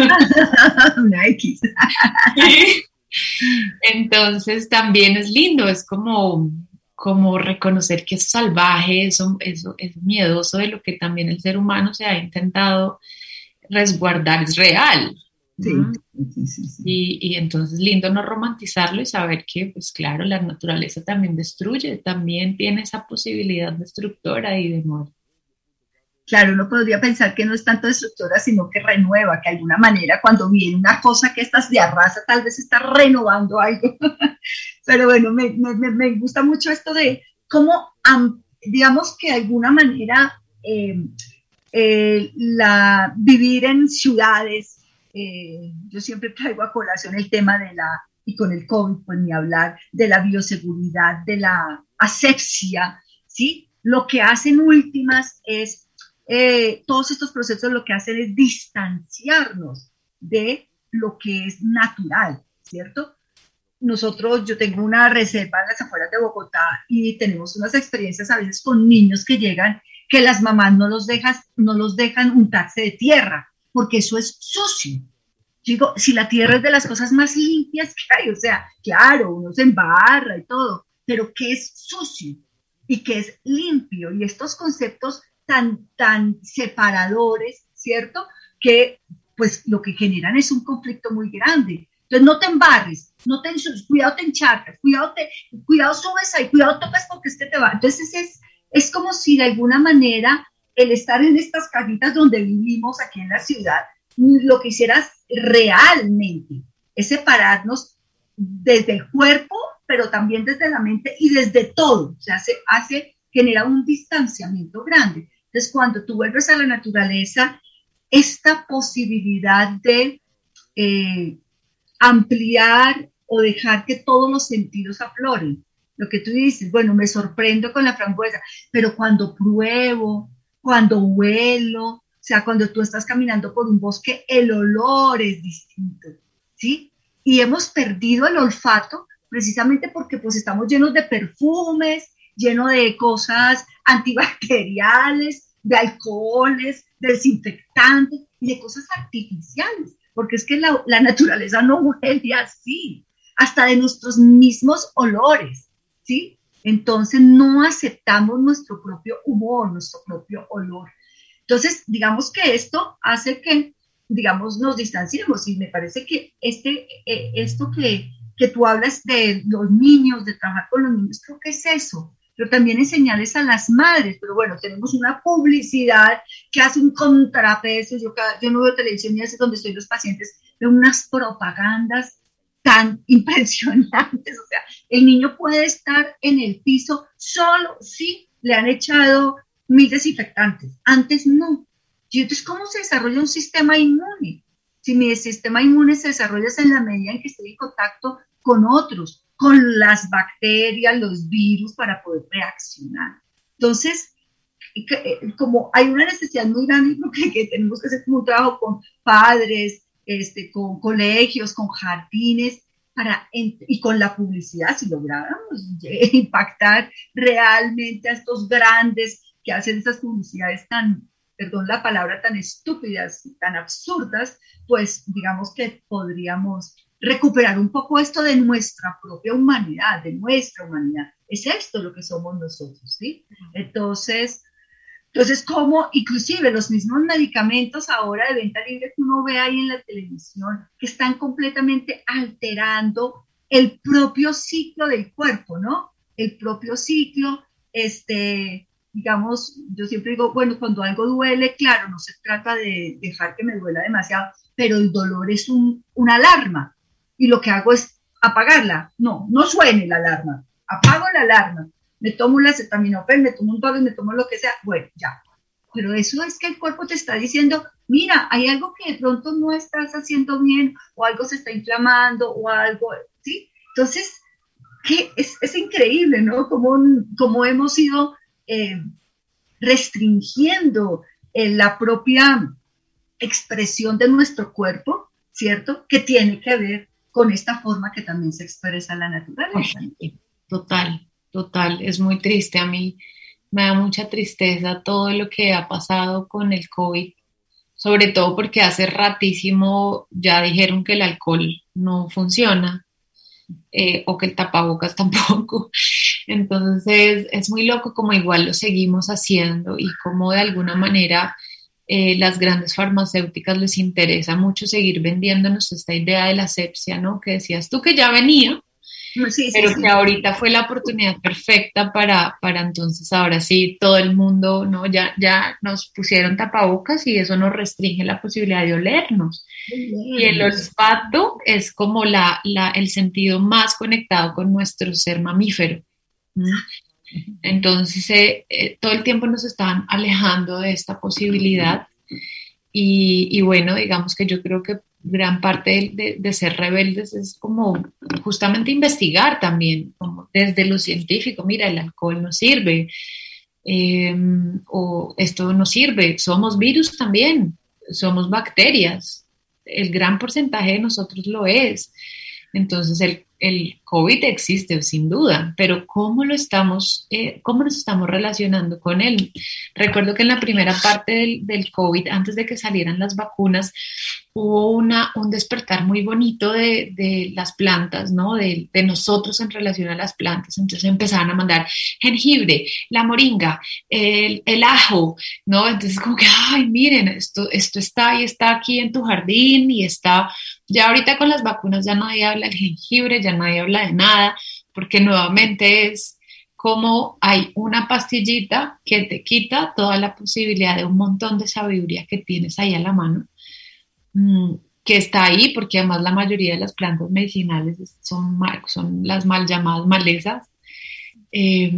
Una X. Sí. Entonces también es lindo, es como... como reconocer que es salvaje, eso, eso es miedoso, de lo que también el ser humano se ha intentado resguardar, es real. Sí, ¿no? sí, sí, sí. Y, y entonces lindo no romantizarlo y saber que, pues claro, la naturaleza también destruye, también tiene esa posibilidad destructora y de muerte. Claro, uno podría pensar que no es tanto destructora, sino que renueva, que de alguna manera cuando viene una cosa que estas de arrasa, tal vez está renovando algo. Pero bueno, me, me, me gusta mucho esto de cómo, digamos que de alguna manera, eh, eh, la, vivir en ciudades, eh, yo siempre traigo a colación el tema de la, y con el COVID, pues ni hablar, de la bioseguridad, de la asepsia, ¿sí? Lo que hacen últimas es, Eh, todos estos procesos lo que hacen es distanciarnos de lo que es natural, ¿cierto? Nosotros, yo tengo una reserva en las afueras de Bogotá y tenemos unas experiencias a veces con niños que llegan, que las mamás no los dejan, no los dejan untarse de tierra, porque eso es sucio. Digo, si la tierra es de las cosas más limpias que hay, o sea, claro, uno se embarra y todo, pero ¿qué es sucio? Y ¿qué es limpio? Y estos conceptos tan, tan separadores, ¿cierto? Que pues lo que generan es un conflicto muy grande. Entonces no te embarres, no te ensucies, cuidado te encharcas, cuidado, te, cuidado subes ahí, cuidado tocas porque es que te va. Entonces es, es como si de alguna manera el estar en estas cajitas donde vivimos aquí en la ciudad, lo que hicieras realmente es separarnos desde el cuerpo, pero también desde la mente y desde todo. O sea, se hace, genera un distanciamiento grande. Entonces, cuando tú vuelves a la naturaleza, esta posibilidad de eh, ampliar o dejar que todos los sentidos afloren. Lo que tú dices, bueno, me sorprendo con la frambuesa, pero cuando pruebo, cuando huelo, o sea, cuando tú estás caminando por un bosque, el olor es distinto, ¿sí? Y hemos perdido el olfato precisamente porque pues estamos llenos de perfumes, lleno de cosas antibacteriales, de alcoholes, de desinfectantes y de cosas artificiales, porque es que la, la naturaleza no huele así, hasta de nuestros mismos olores, ¿sí? Entonces no aceptamos nuestro propio humor, nuestro propio olor. Entonces, digamos que esto hace que, digamos, nos distanciemos y me parece que este, eh, esto que, que tú hablas de los niños, de trabajar con los niños, creo que es eso. Pero también enseñarles a las madres, pero bueno, tenemos una publicidad que hace un contrapeso, yo, yo no veo televisión y es donde estoy los pacientes, veo unas propagandas tan impresionantes, o sea, el niño puede estar en el piso solo si le han echado mil desinfectantes, antes no. Y entonces, ¿cómo se desarrolla un sistema inmune? Si mi sistema inmune se desarrolla en la medida en que estoy en contacto con otros, con las bacterias, los virus, para poder reaccionar. Entonces, como hay una necesidad muy grande, que, que tenemos que hacer como un trabajo con padres, este, con colegios, con jardines, para, y con la publicidad, si lográramos impactar realmente a estos grandes que hacen esas publicidades tan, perdón la palabra, tan estúpidas, tan absurdas, pues digamos que podríamos recuperar un poco esto de nuestra propia humanidad, de nuestra humanidad. Es esto lo que somos nosotros, ¿sí? Entonces, entonces como inclusive los mismos medicamentos ahora de venta libre que uno ve ahí en la televisión, que están completamente alterando el propio ciclo del cuerpo, ¿no? El propio ciclo, este, digamos, yo siempre digo, bueno, cuando algo duele, claro, no se trata de dejar que me duela demasiado, pero el dolor es un, una alarma. Y lo que hago es apagarla. No, no suene la alarma. Apago la alarma. me tomo un acetaminofén, me tomo un Toluen, me tomo lo que sea, bueno, ya. Pero eso es que el cuerpo te está diciendo, mira, hay algo que de pronto no estás haciendo bien, o algo se está inflamando, o algo, ¿sí? Entonces, ¿qué? Es, es increíble, ¿no? Cómo, cómo hemos ido eh, restringiendo eh, la propia expresión de nuestro cuerpo, ¿cierto? Que tiene que ver con esta forma que también se expresa la naturaleza. Total, total, es muy triste. A mí me da mucha tristeza todo lo que ha pasado con el COVID, sobre todo porque hace ratísimo ya dijeron que el alcohol no funciona, eh, o que el tapabocas tampoco. Entonces es muy loco como igual lo seguimos haciendo y como de alguna manera eh, las grandes farmacéuticas les interesa mucho seguir vendiéndonos esta idea de la asepsia, ¿no? Que decías tú que ya venía, sí, sí, pero sí, que ahorita fue la oportunidad perfecta para, para entonces ahora sí todo el mundo, ¿no? Ya, ya nos pusieron tapabocas y eso nos restringe la posibilidad de olernos. Y el olfato es como la, la, el sentido más conectado con nuestro ser mamífero. ¿Mm? Entonces eh, eh, todo el tiempo nos están alejando de esta posibilidad y, y bueno, digamos que yo creo que gran parte de, de, de ser rebeldes es como justamente investigar también, como desde lo científico, mira, el alcohol no sirve, eh, o esto no sirve, somos virus también, somos bacterias, el gran porcentaje de nosotros lo es. Entonces el, el COVID existe sin duda, pero ¿cómo lo estamos, eh, cómo nos estamos relacionando con él? Recuerdo que en la primera parte del, del COVID, antes de que salieran las vacunas, hubo una, un despertar muy bonito de, de las plantas, ¿no? De, de nosotros en relación a las plantas. Entonces empezaban a mandar jengibre, la moringa, el, el ajo, ¿no? Entonces como que, ay, miren, esto, esto está y está aquí en tu jardín y está, ya ahorita con las vacunas ya nadie habla del jengibre, ya nadie habla de nada, porque nuevamente es como hay una pastillita que te quita toda la posibilidad de un montón de sabiduría que tienes ahí a la mano, que está ahí, porque además la mayoría de las plantas medicinales son, son las mal llamadas malezas, eh,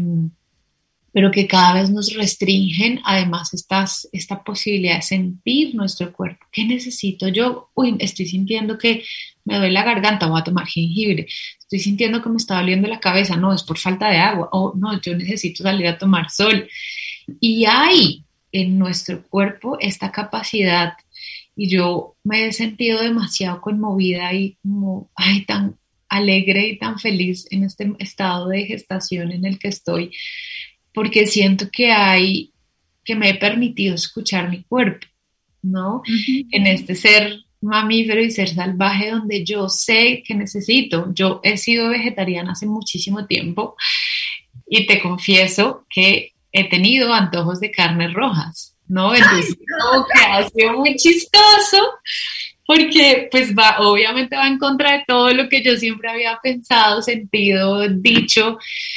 pero que cada vez nos restringen además estas, esta posibilidad de sentir nuestro cuerpo. ¿Qué necesito yo? Uy, estoy sintiendo que me duele la garganta, voy a tomar jengibre. Estoy sintiendo que me está doliendo la cabeza, no, es por falta de agua. O no, yo necesito salir a tomar sol. Y hay en nuestro cuerpo esta capacidad. Y yo me he sentido demasiado conmovida y como, ay, tan alegre y tan feliz en este estado de gestación en el que estoy, porque siento que hay, que me he permitido escuchar mi cuerpo, ¿no? Uh-huh. En este ser mamífero y ser salvaje donde yo sé que necesito. Yo he sido vegetariana hace muchísimo tiempo y te confieso que he tenido antojos de carnes rojas, ¿no? Entonces, como que ha sido muy chistoso, porque pues va, obviamente va en contra de todo lo que yo siempre había pensado, sentido, dicho,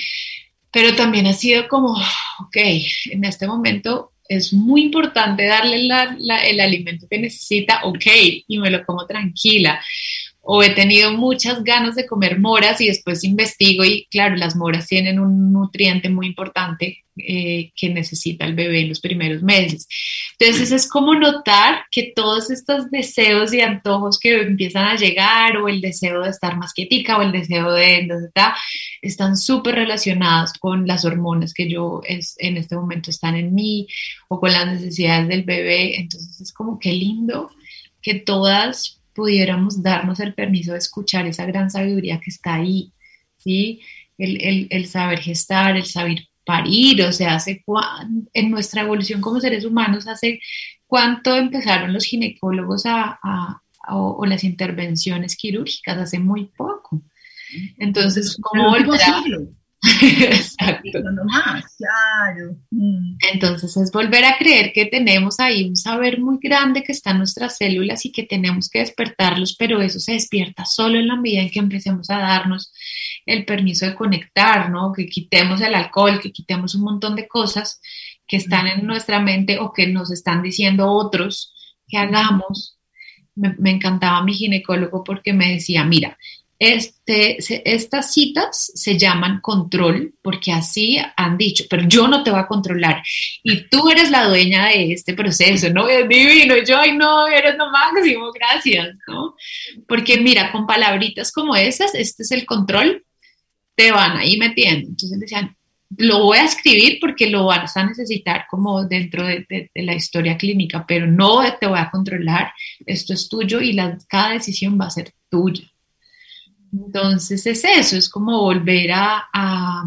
pero también ha sido como, ok, en este momento es muy importante darle la, la, el alimento que necesita, ok, y me lo como tranquila. O he tenido muchas ganas de comer moras y después investigo y claro, las moras tienen un nutriente muy importante eh, que necesita el bebé en los primeros meses. Entonces es como notar que todos estos deseos y antojos que empiezan a llegar, o el deseo de estar más quietica, o el deseo de, de, de, de están súper relacionados con las hormonas que yo es, en este momento están en mí, o con las necesidades del bebé. Entonces es como qué lindo que todas pudiéramos darnos el permiso de escuchar esa gran sabiduría que está ahí, ¿sí? El, el, el saber gestar, el saber parir, o sea, hace cuán, en nuestra evolución como seres humanos, hace cuánto empezaron los ginecólogos a, a, a o, o las intervenciones quirúrgicas, hace muy poco. Entonces, ¿cómo volver a... Exacto. No más, claro. Mm. Entonces es volver a creer que tenemos ahí un saber muy grande que está en nuestras células y que tenemos que despertarlos, pero eso se despierta solo en la medida en que empecemos a darnos el permiso de conectar, ¿no? Que quitemos el alcohol, que quitemos un montón de cosas que están en nuestra mente o que nos están diciendo otros que hagamos. Me, me encantaba mi ginecólogo porque me decía, mira, Este, se, estas citas se llaman control porque así han dicho, pero yo no te voy a controlar y tú eres la dueña de este proceso, ¿no? Es divino, yo, ay no, eres lo máximo, gracias, ¿no? Porque mira, con palabritas como esas, este es el control, te van ahí metiendo. Entonces decían, lo voy a escribir porque lo vas a necesitar como dentro de, de, de la historia clínica, pero no te voy a controlar, esto es tuyo y la, cada decisión va a ser tuya. Entonces es eso, es como volver a, a,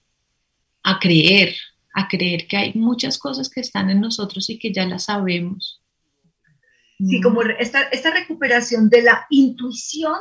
a creer, a creer que hay muchas cosas que están en nosotros y que ya las sabemos. Sí, como esta, esta recuperación de la intuición,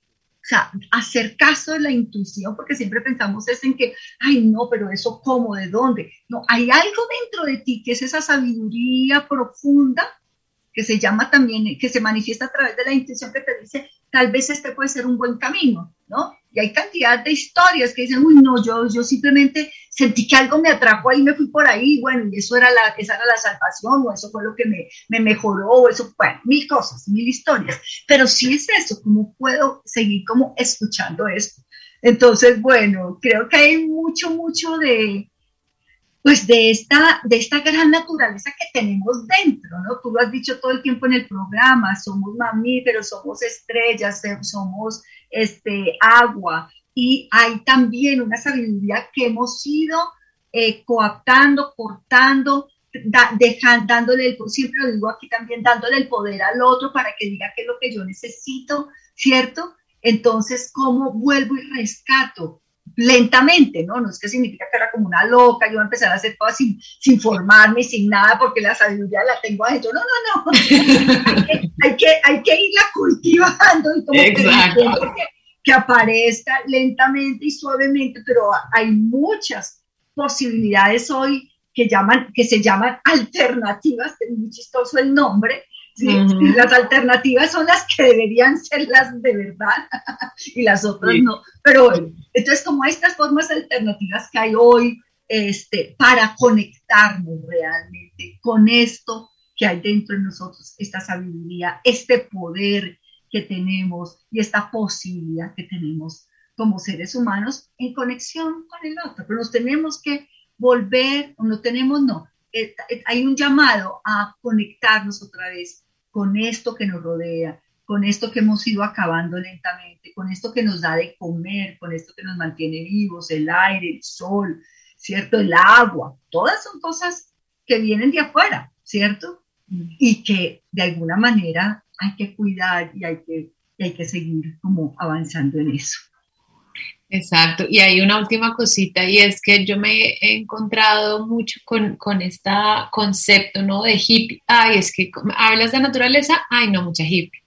o sea, hacer caso de la intuición, porque siempre pensamos es en que, ay, no, pero eso cómo, ¿de dónde? No, hay algo dentro de ti que es esa sabiduría profunda que se llama también, que se manifiesta a través de la intuición que te dice, tal vez este puede ser un buen camino, ¿no? Y hay cantidad de historias que dicen, uy, no, yo, yo simplemente sentí que algo me atrajo ahí, me fui por ahí, bueno, y eso era la, esa era la salvación, o eso fue lo que me, me mejoró, o eso, bueno, mil cosas, mil historias. Pero sí es eso, ¿cómo puedo seguir como escuchando esto? Entonces, bueno, creo que hay mucho, mucho de, pues de esta, de esta gran naturaleza que tenemos dentro, ¿no? Tú lo has dicho todo el tiempo en el programa, somos mamíferos, somos estrellas, somos este, agua, y hay también una sabiduría que hemos ido eh, coaptando, cortando, da, dejan, dándole, el, siempre lo digo aquí también, dándole el poder al otro para que diga qué es lo que yo necesito, ¿cierto? Entonces, ¿cómo vuelvo y rescato? Lentamente, ¿no? No es que significa que era como una loca, yo voy a empezar a hacer todo sin, sin formarme, sin nada, porque la sabiduría la tengo adentro. No, no, no. hay, que, hay, que, hay que irla cultivando y como que, que aparezca lentamente y suavemente, pero hay muchas posibilidades hoy que, llaman, que se llaman alternativas, es muy chistoso el nombre, ¿sí? Uh-huh. Las alternativas son las que deberían ser las de verdad y las otras sí. no. Pero bueno, entonces como estas formas alternativas que hay hoy este, para conectarnos realmente con esto que hay dentro de nosotros, esta sabiduría, este poder que tenemos y esta posibilidad que tenemos como seres humanos en conexión con el otro. Pero nos tenemos que volver, o no tenemos, no, eh, eh, hay un llamado a conectarnos otra vez con esto que nos rodea, con esto que hemos ido acabando lentamente, con esto que nos da de comer, con esto que nos mantiene vivos, el aire, el sol, ¿cierto? El agua, todas son cosas que vienen de afuera, ¿cierto? Y que de alguna manera hay que cuidar y hay que, y hay que seguir como avanzando en eso. Exacto, y hay una última cosita y es que yo me he encontrado mucho con, con este concepto, ¿no? De hippie. Ay, es que hablas de naturaleza, ay, no, mucha hippie.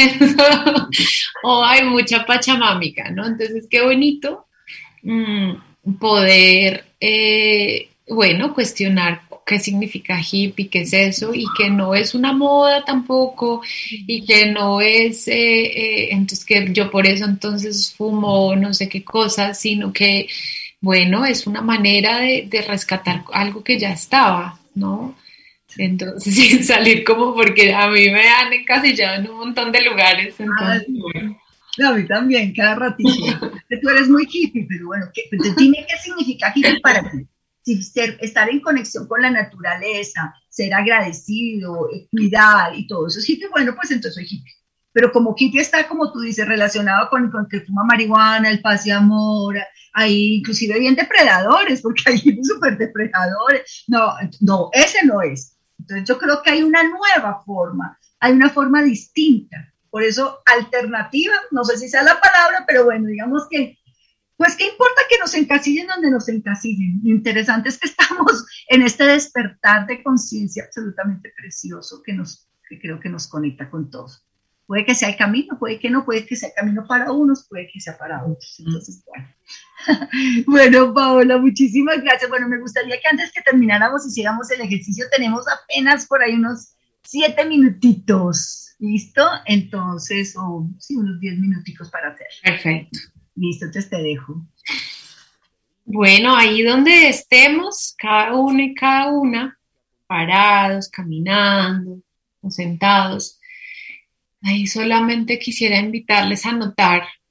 O hay mucha pachamámica, ¿no? Entonces, qué bonito mmm, poder, eh, bueno, cuestionar qué significa hippie, qué es eso, y que no es una moda tampoco, y que no es, eh, eh, entonces que yo por eso entonces fumo no sé qué cosa, sino que, bueno, es una manera de, de rescatar algo que ya estaba, ¿no? Entonces, sin salir como porque a mí me han encasillado en un montón de lugares, entonces, Ay, bueno. No, a mí también, cada ratito. Tú eres muy hippie, pero bueno, ¿qué, entonces dime qué significa hippie para ti. Si ser, estar en conexión con la naturaleza, ser agradecido, eh, cuidar y todo eso es hippie, bueno, pues entonces soy hippie. Pero como hippie está, como tú dices, relacionado con, con que fuma marihuana, el paz y amor, hay inclusive bien depredadores, porque hay hippies súper depredadores. No, no, ese no es. Entonces yo creo que hay una nueva forma, hay una forma distinta. Por eso, alternativa, no sé si sea la palabra, pero bueno, digamos que pues qué importa que nos encasillen donde nos encasillen. Lo interesante es que estamos en este despertar de conciencia absolutamente precioso que, nos, que creo que nos conecta con todos. Puede que sea el camino, puede que no, puede que sea el camino para unos, puede que sea para otros. Entonces, bueno. Bueno, Paola, muchísimas gracias. Bueno, me gustaría que antes que termináramos hiciéramos el ejercicio. Tenemos apenas por ahí unos siete minutitos. ¿Listo? Entonces, o oh, sí, unos diez minuticos para hacer. Perfecto. Listo, entonces te dejo. Bueno, ahí donde estemos, cada uno y cada una, parados, caminando, o sentados, ahí solamente quisiera invitarles a notar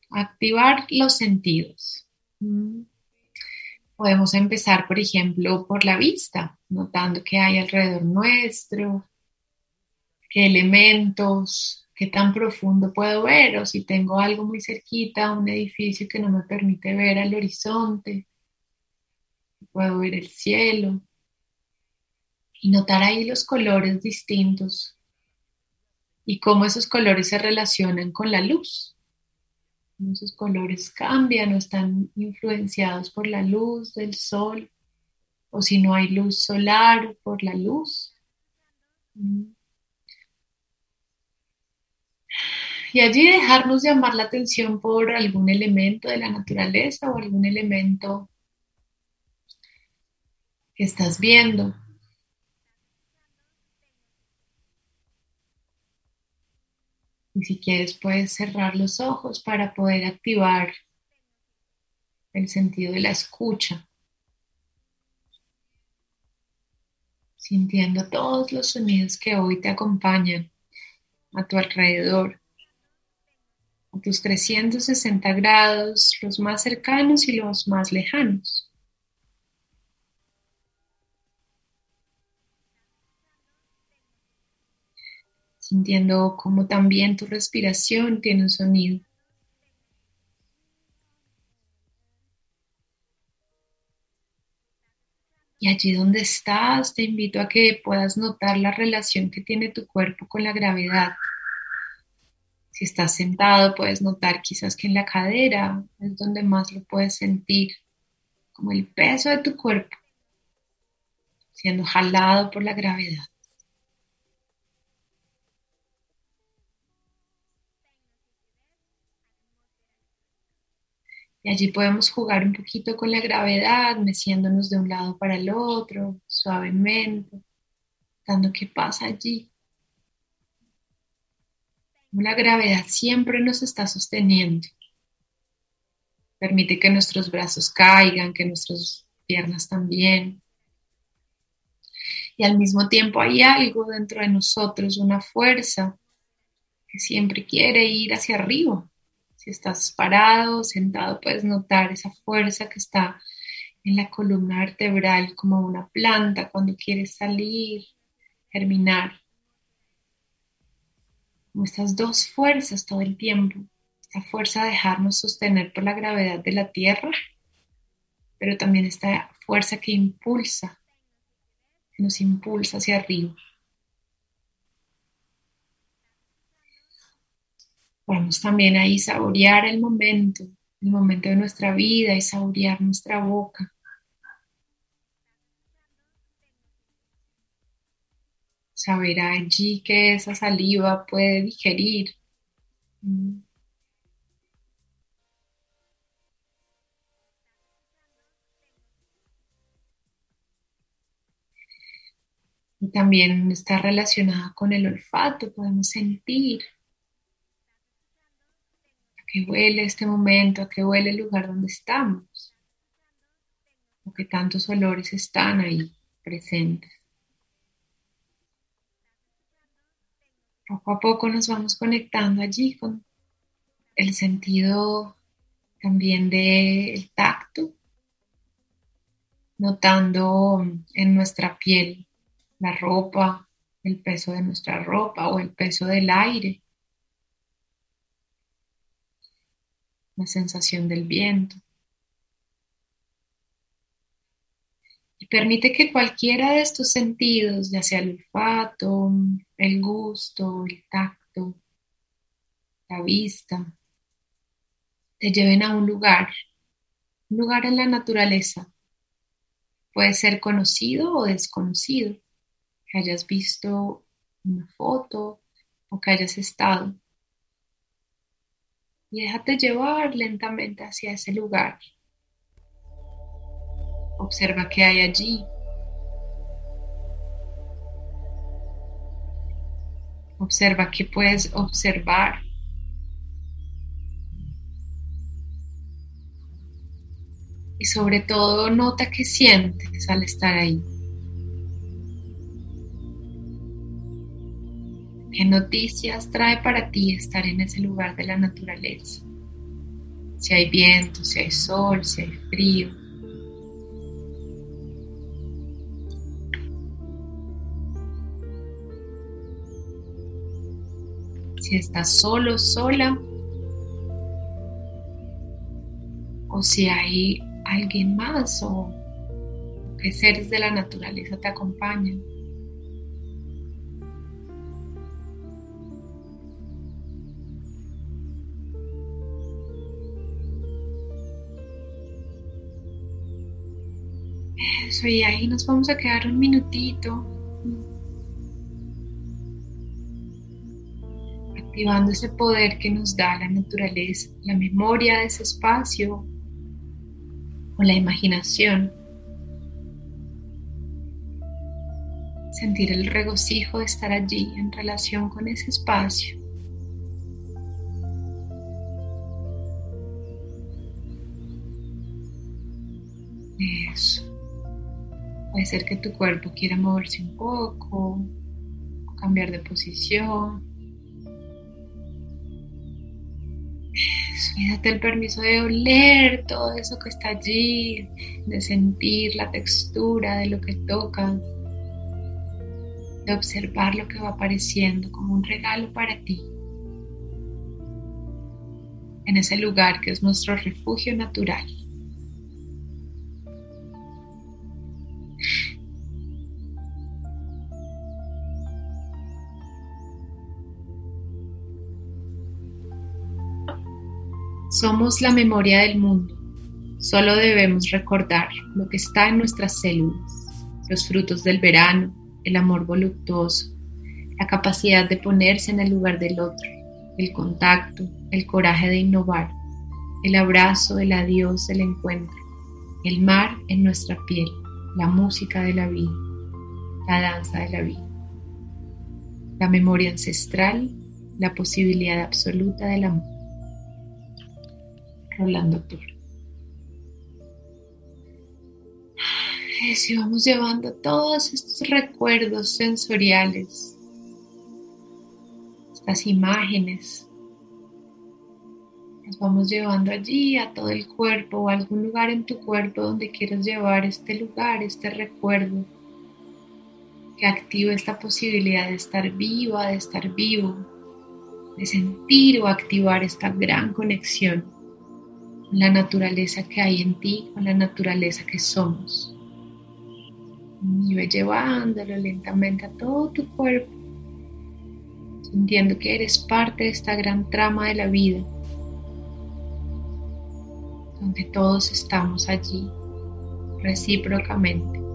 activar los sentidos. Podemos empezar, por ejemplo, por la vista, notando qué hay alrededor nuestro, qué elementos, qué tan profundo puedo ver, o si tengo algo muy cerquita, un edificio que no me permite ver al horizonte, puedo ver el cielo, y notar ahí los colores distintos y cómo esos colores se relacionan con la luz. Esos colores cambian o están influenciados por la luz del sol, o si no hay luz solar, por la luz. Y allí dejarnos llamar la atención por algún elemento de la naturaleza o algún elemento que estás viendo. Y si quieres puedes cerrar los ojos para poder activar el sentido de la escucha, sintiendo todos los sonidos que hoy te acompañan a tu alrededor, a tus trescientos sesenta grados, los más cercanos y los más lejanos. Sintiendo cómo también tu respiración tiene un sonido. Y allí donde estás, te invito a que puedas notar la relación que tiene tu cuerpo con la gravedad. Si estás sentado, puedes notar quizás que en la cadera es donde más lo puedes sentir, como el peso de tu cuerpo siendo jalado por la gravedad. Y allí podemos jugar un poquito con la gravedad, meciéndonos de un lado para el otro, suavemente, dando qué pasa allí. La gravedad siempre nos está sosteniendo. Permite que nuestros brazos caigan, que nuestras piernas también. Y al mismo tiempo hay algo dentro de nosotros, una fuerza que siempre quiere ir hacia arriba. Si estás parado, sentado, puedes notar esa fuerza que está en la columna vertebral como una planta cuando quiere salir, germinar. Como estas dos fuerzas todo el tiempo. Esta fuerza de dejarnos sostener por la gravedad de la tierra, pero también esta fuerza que impulsa, que nos impulsa hacia arriba. Podemos también ahí saborear el momento, el momento de nuestra vida y saborear nuestra boca. Saber allí que esa saliva puede digerir. Y también está relacionada con el olfato, podemos sentir a qué huele este momento, a qué huele el lugar donde estamos, o qué tantos olores están ahí presentes. Poco a poco nos vamos conectando allí con el sentido también del tacto, notando en nuestra piel la ropa, el peso de nuestra ropa o el peso del aire, la sensación del viento. Y permite que cualquiera de estos sentidos, ya sea el olfato, el gusto, el tacto, la vista, te lleven a un lugar, un lugar en la naturaleza. Puede ser conocido o desconocido, que hayas visto una foto o que hayas estado. Y déjate llevar lentamente hacia ese lugar. Observa qué hay allí. Observa qué puedes observar. Y sobre todo, nota qué sientes al estar ahí. ¿Qué noticias trae para ti estar en ese lugar de la naturaleza? Si hay viento, si hay sol, si hay frío. Si estás solo, sola, o si hay alguien más o qué seres de la naturaleza te acompañan. Eso, y ahí nos vamos a quedar un minutito activando ese poder que nos da la naturaleza, la memoria de ese espacio o la imaginación. Sentir el regocijo de estar allí en relación con ese espacio. Eso. Puede ser que tu cuerpo quiera moverse un poco, cambiar de posición. Eso. Y date el permiso de oler todo eso que está allí, de sentir la textura de lo que tocas, de observar lo que va apareciendo como un regalo para ti, en ese lugar que es nuestro refugio natural. Somos la memoria del mundo. Solo debemos recordar lo que está en nuestras células, los frutos del verano, el amor voluptuoso, la capacidad de ponerse en el lugar del otro, el contacto, el coraje de innovar, el abrazo, el adiós, el encuentro, el mar en nuestra piel, la música de la vida, la danza de la vida, la memoria ancestral, la posibilidad absoluta del amor. Rolando Toro. Si vamos llevando todos estos recuerdos sensoriales, estas imágenes, las vamos llevando allí a todo el cuerpo o a algún lugar en tu cuerpo donde quieras llevar este lugar, este recuerdo que active esta posibilidad de estar viva, de estar vivo, de sentir o activar esta gran conexión con la naturaleza que hay en ti, con la naturaleza que somos. Y ve llevándolo lentamente a todo tu cuerpo, sintiendo que eres parte de esta gran trama de la vida, donde todos estamos allí, recíprocamente.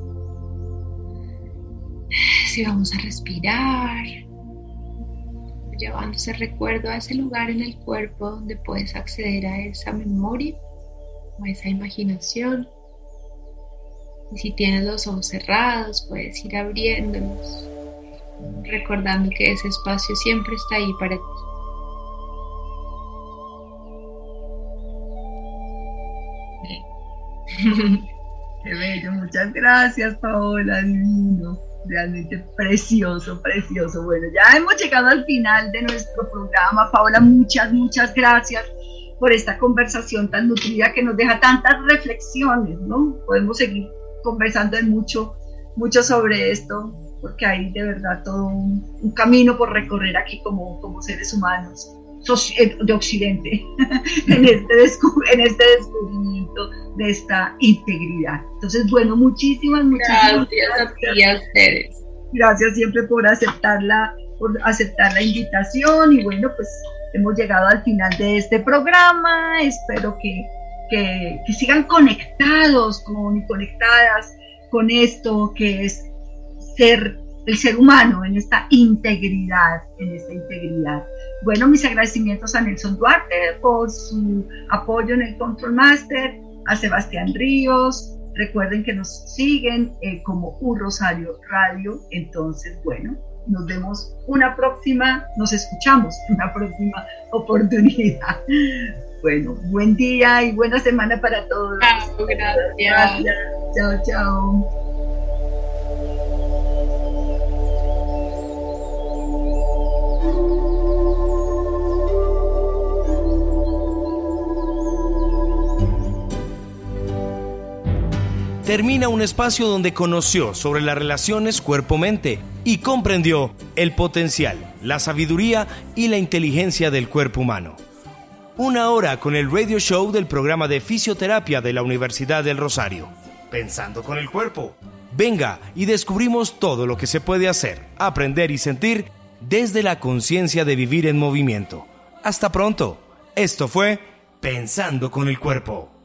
Si vamos a respirar, llevando ese recuerdo a ese lugar en el cuerpo donde puedes acceder a esa memoria o a esa imaginación. Y si tienes los ojos cerrados, puedes ir abriéndolos, recordando que ese espacio siempre está ahí para ti. Qué bello, muchas gracias, Paola, divino. Realmente precioso, precioso. Bueno, ya hemos llegado al final de nuestro programa. Paola, muchas, muchas gracias por esta conversación tan nutrida que nos deja tantas reflexiones, ¿no? Podemos seguir conversando de mucho, mucho sobre esto, porque hay de verdad todo un, un camino por recorrer aquí como, como seres humanos de Occidente en, este descu- en este descubrimiento de esta integridad. Entonces, bueno, muchísimas, muchísimas gracias, gracias a ti y a ustedes. Gracias siempre por aceptarla, por aceptar la invitación, y bueno, pues hemos llegado al final de este programa. Espero que, que, que sigan conectados con, y conectadas con esto que es ser el ser humano en esta integridad, en esta integridad. Bueno, mis agradecimientos a Nelson Duarte por su apoyo en el Control Master, a Sebastián Ríos. Recuerden que nos siguen eh, como Un Rosario Radio. Entonces, bueno, nos vemos una próxima, nos escuchamos en una próxima oportunidad. Bueno, buen día y buena semana para todos. Chao, gracias. Gracias. Chao, chao. termina un espacio donde conoció sobre las relaciones cuerpo-mente y comprendió el potencial, la sabiduría y la inteligencia del cuerpo humano. Una hora con el radio show del programa de fisioterapia de la Universidad del Rosario. Pensando con el cuerpo. Venga y descubrimos todo lo que se puede hacer, aprender y sentir desde la conciencia de vivir en movimiento. Hasta pronto. Esto fue Pensando con el Cuerpo.